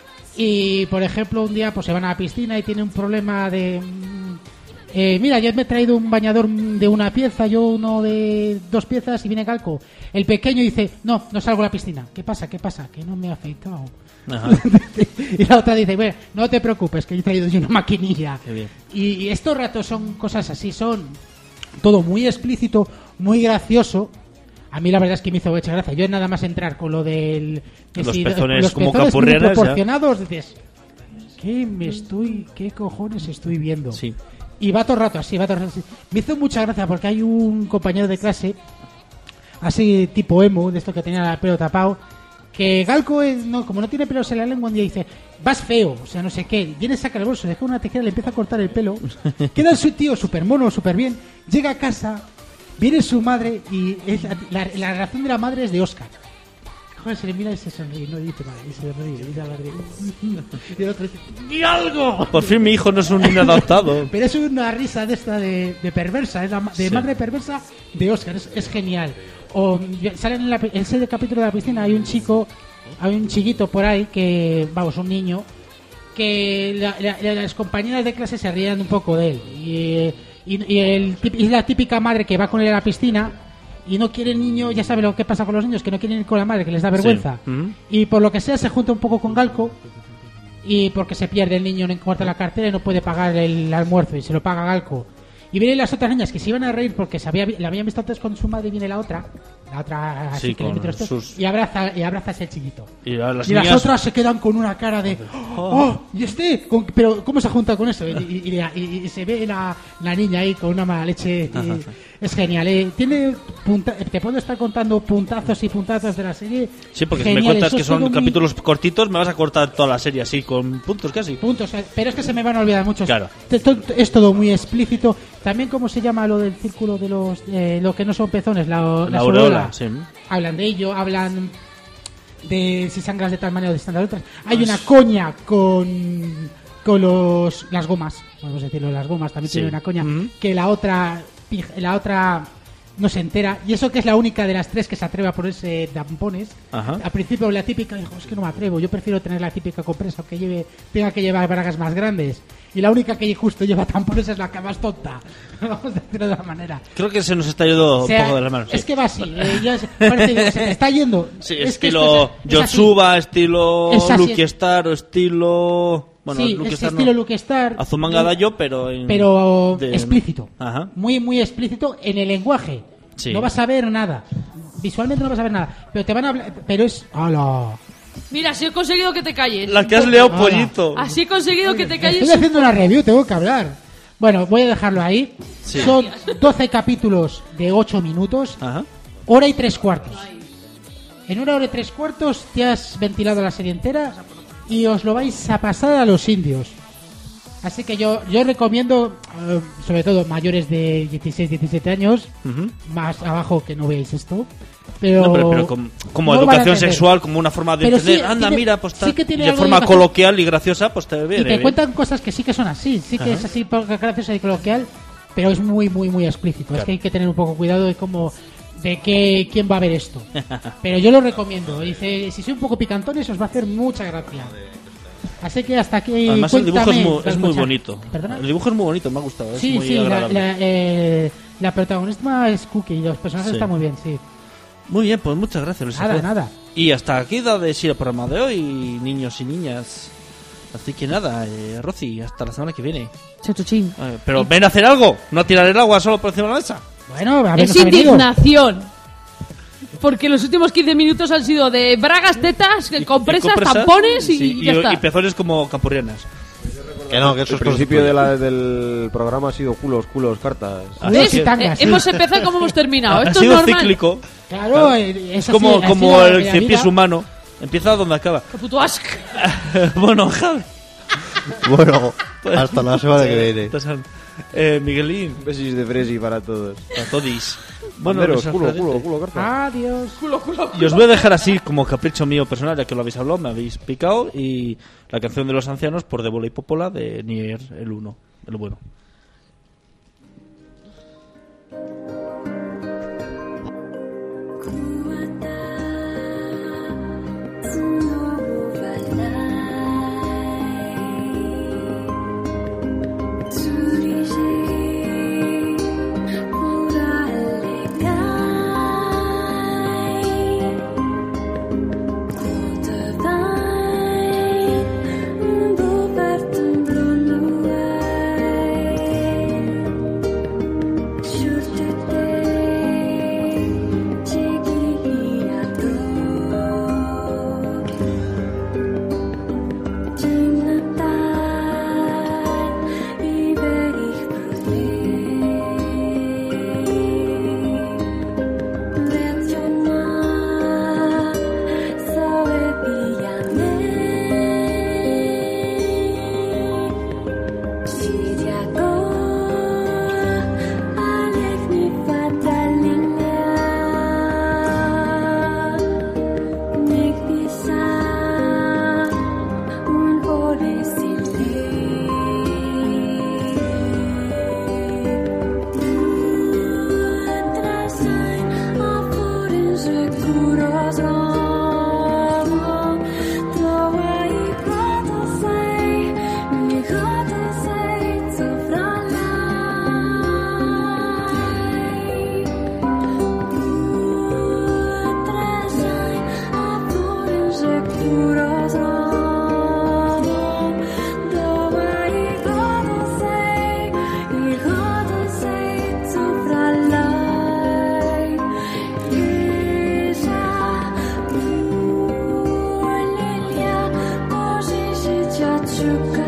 Y por ejemplo, un día pues se van a la piscina y tiene un problema de... mm, eh, mira, yo me he traído un bañador de una pieza, yo uno de dos piezas y viene Galco. El pequeño dice, no, no salgo a la piscina. ¿Qué pasa? ¿Qué pasa? Que no me he afeitado. Ajá. Y la otra dice, bueno, no te preocupes, que yo he traído yo una maquinilla. Qué bien. Y, y estos ratos son cosas así, son todo muy explícito, muy gracioso. A mí la verdad es que me hizo mucha gracia. Yo nada más entrar con lo del... que Los si- pezones los como pezones muy capurrianas, ya. proporcionados, dices, ¿qué me estoy... qué cojones estoy viendo? Sí. Y va todo el rato así, va todo el rato así. Me hizo mucha gracia porque hay un compañero de clase, así tipo emo, de esto que tenía el pelo tapado, que Galco, es- no, como no tiene pelos en la lengua, un día dice, vas feo, o sea, no sé qué. Viene, saca el bolso, deja una tijera, le empieza a cortar el pelo. Queda su tío súper mono, súper bien. Llega a casa, viene su madre y es la, la, la reacción de la madre es de Oscar. Joder, se le mira y se sonríe, no dice nada, y se ríe, y la madre... Y el otro dice, ¡ni algo! Por fin mi hijo no es un niño adoptado. Pero es una risa de esta de, de perversa, es la ma- de Sí. madre perversa de Oscar, es, es genial. O salen en la, pi- ese capítulo de la piscina, hay un chico, hay un chiquito por ahí que, vamos, un niño, que la- la- las compañeras de clase se rían un poco de él. Y, y, y el, tip- y la típica madre que va con él a la piscina y no quiere el niño, ya sabe lo que pasa con los niños, que no quieren ir con la madre, que les da vergüenza. Sí. Ujú. Y por lo que sea se junta un poco con Galco y porque se pierde el niño, no encuentra la cartera y no puede pagar el almuerzo y se lo paga Galco. Y vienen las otras niñas que se iban a reír porque se había, la habían visto antes con su madre y viene la otra, la otra así Sí, que le con mete los dedos, sus- y abraza y abraza a ese chiquito. Y a las Y las niñas... otras se quedan con una cara de ¡oh! ¿Y este? ¿Con- ¿Pero cómo se ha juntado con eso? Y, y- y- y- y se ve la, la niña ahí con una mala leche. y es genial. ¿eh? Tiene punta- te puedo estar contando puntazos y puntazos de la serie. Sí, porque si me Genial, cuentas eso que es todo son muy- capítulos cortitos, me vas a cortar toda la serie así, con puntos casi. Puntos, eh, pero es que se me van a olvidar muchos. Claro. Te- to- Es todo muy explícito. También, ¿cómo se llama lo del círculo de los eh, lo que no son pezones? La, La las aureola, aureolas. sí. Hablan de ello, hablan de si sangras de tal manera o de de otras. Hay Pues- una coña con con los las gomas, vamos a decirlo, las gomas también Sí. tiene una coña Ujú. que la otra pij- la otra no se entera. Y eso que es la única de las tres que se atreve a ponerse tampones. Ajá. Al principio la típica dijo, es que no me atrevo, yo prefiero tener la típica compresa, aunque lleve, tenga que llevar bragas más grandes. Y la única que justo lleva tampones es la que más tonta. Vamos a decirlo de la manera. Creo que se nos está yendo O sea, un poco de las manos. Es sí. que va así. Eh, ya se, parece que se te está yendo. Sí, es que estilo esto es- es así. Yotsuba, estilo Es así. Lucky Star o estilo... Bueno, sí, Lucky es Star estilo no. Luke Star. Azumanga Daioh, pero... En... pero de- explícito. Ajá. Muy, muy explícito en el lenguaje. Sí. No vas a ver nada. Visualmente no vas a ver nada. Pero te van a hablar. Pero es. ¡Hala! Mira, así he conseguido que te calles. La que has leado, Hola. pollito. Así he conseguido que te calles. Estoy haciendo una review, tengo que hablar. Bueno, voy a dejarlo ahí. Sí. Son doce capítulos de ocho minutos. Ajá. Hora y tres cuartos. En una hora y tres cuartos te has ventilado la serie entera y os lo vais a pasar a los indios. Así que yo yo recomiendo, eh, sobre todo mayores de dieciséis, diecisiete años, Ujú. más abajo que no veáis esto. Pero, No, pero, pero como, como no lo van a educación entender. sexual, como una forma de Pero entender. sí, Anda, tiene- mira, pues sí tal. que tiene y de algo de forma educación. coloquial y graciosa, pues te viene Y te bien. cuentan cosas que sí que son así, sí que Ajá. es así porque gracioso y coloquial, pero es muy, muy, muy explícito. Es Claro. que hay que tener un poco cuidado de cómo, de qué, quién va a ver esto. Pero yo lo recomiendo. Dice, si soy un poco picantones os va a hacer mucha gracia. Así que hasta aquí. Además, el dibujo es cuéntame, muy, es muy Galcocha. bonito. ¿Perdona? El dibujo es muy bonito, me ha gustado. Es Sí, muy sí, la, agradable. la, eh, la protagonista es Cookie y los personajes Sí. están muy bien, sí. Muy bien, pues muchas gracias. Luis Nada, Alfred. nada. Y hasta aquí da de sí el programa de hoy, niños y niñas. Así que nada, eh, Rosy, hasta la semana que viene. Chachuchín. Eh, pero ven a hacer algo, no a tirar el agua solo por encima de la mesa. Bueno, a ver, Es nos ha venido. indignación. Porque los últimos quince minutos han sido de bragas, tetas, Y- compresas, y compresas, tampones y, sí, ya está. y pezones como campurrianas. Que no, que eso El es todo principio de después. la- del programa ha sido culos, culos, cartas. Así Culos y que- tangas, Eh, sí. hemos empezado como hemos terminado. ha Esto sido es normal. cíclico. Claro, eh, es Es así, como, así como la- el la cien pies vida. humano. Empieza donde acaba. Qué puto asco. Bueno, Javi. Bueno, hasta la semana que viene. Entonces, eh, Miguelín, Besis de Fresi para todos. a todis. Bueno, Banderos, Luis culo, Alfredete. culo, culo, cartas. Adiós. Y os voy a dejar así como capricho mío personal, ya que lo habéis hablado, me habéis picado. Y la canción de los ancianos por De Bola y Popola de Nier, el uno, el bueno. Sugar.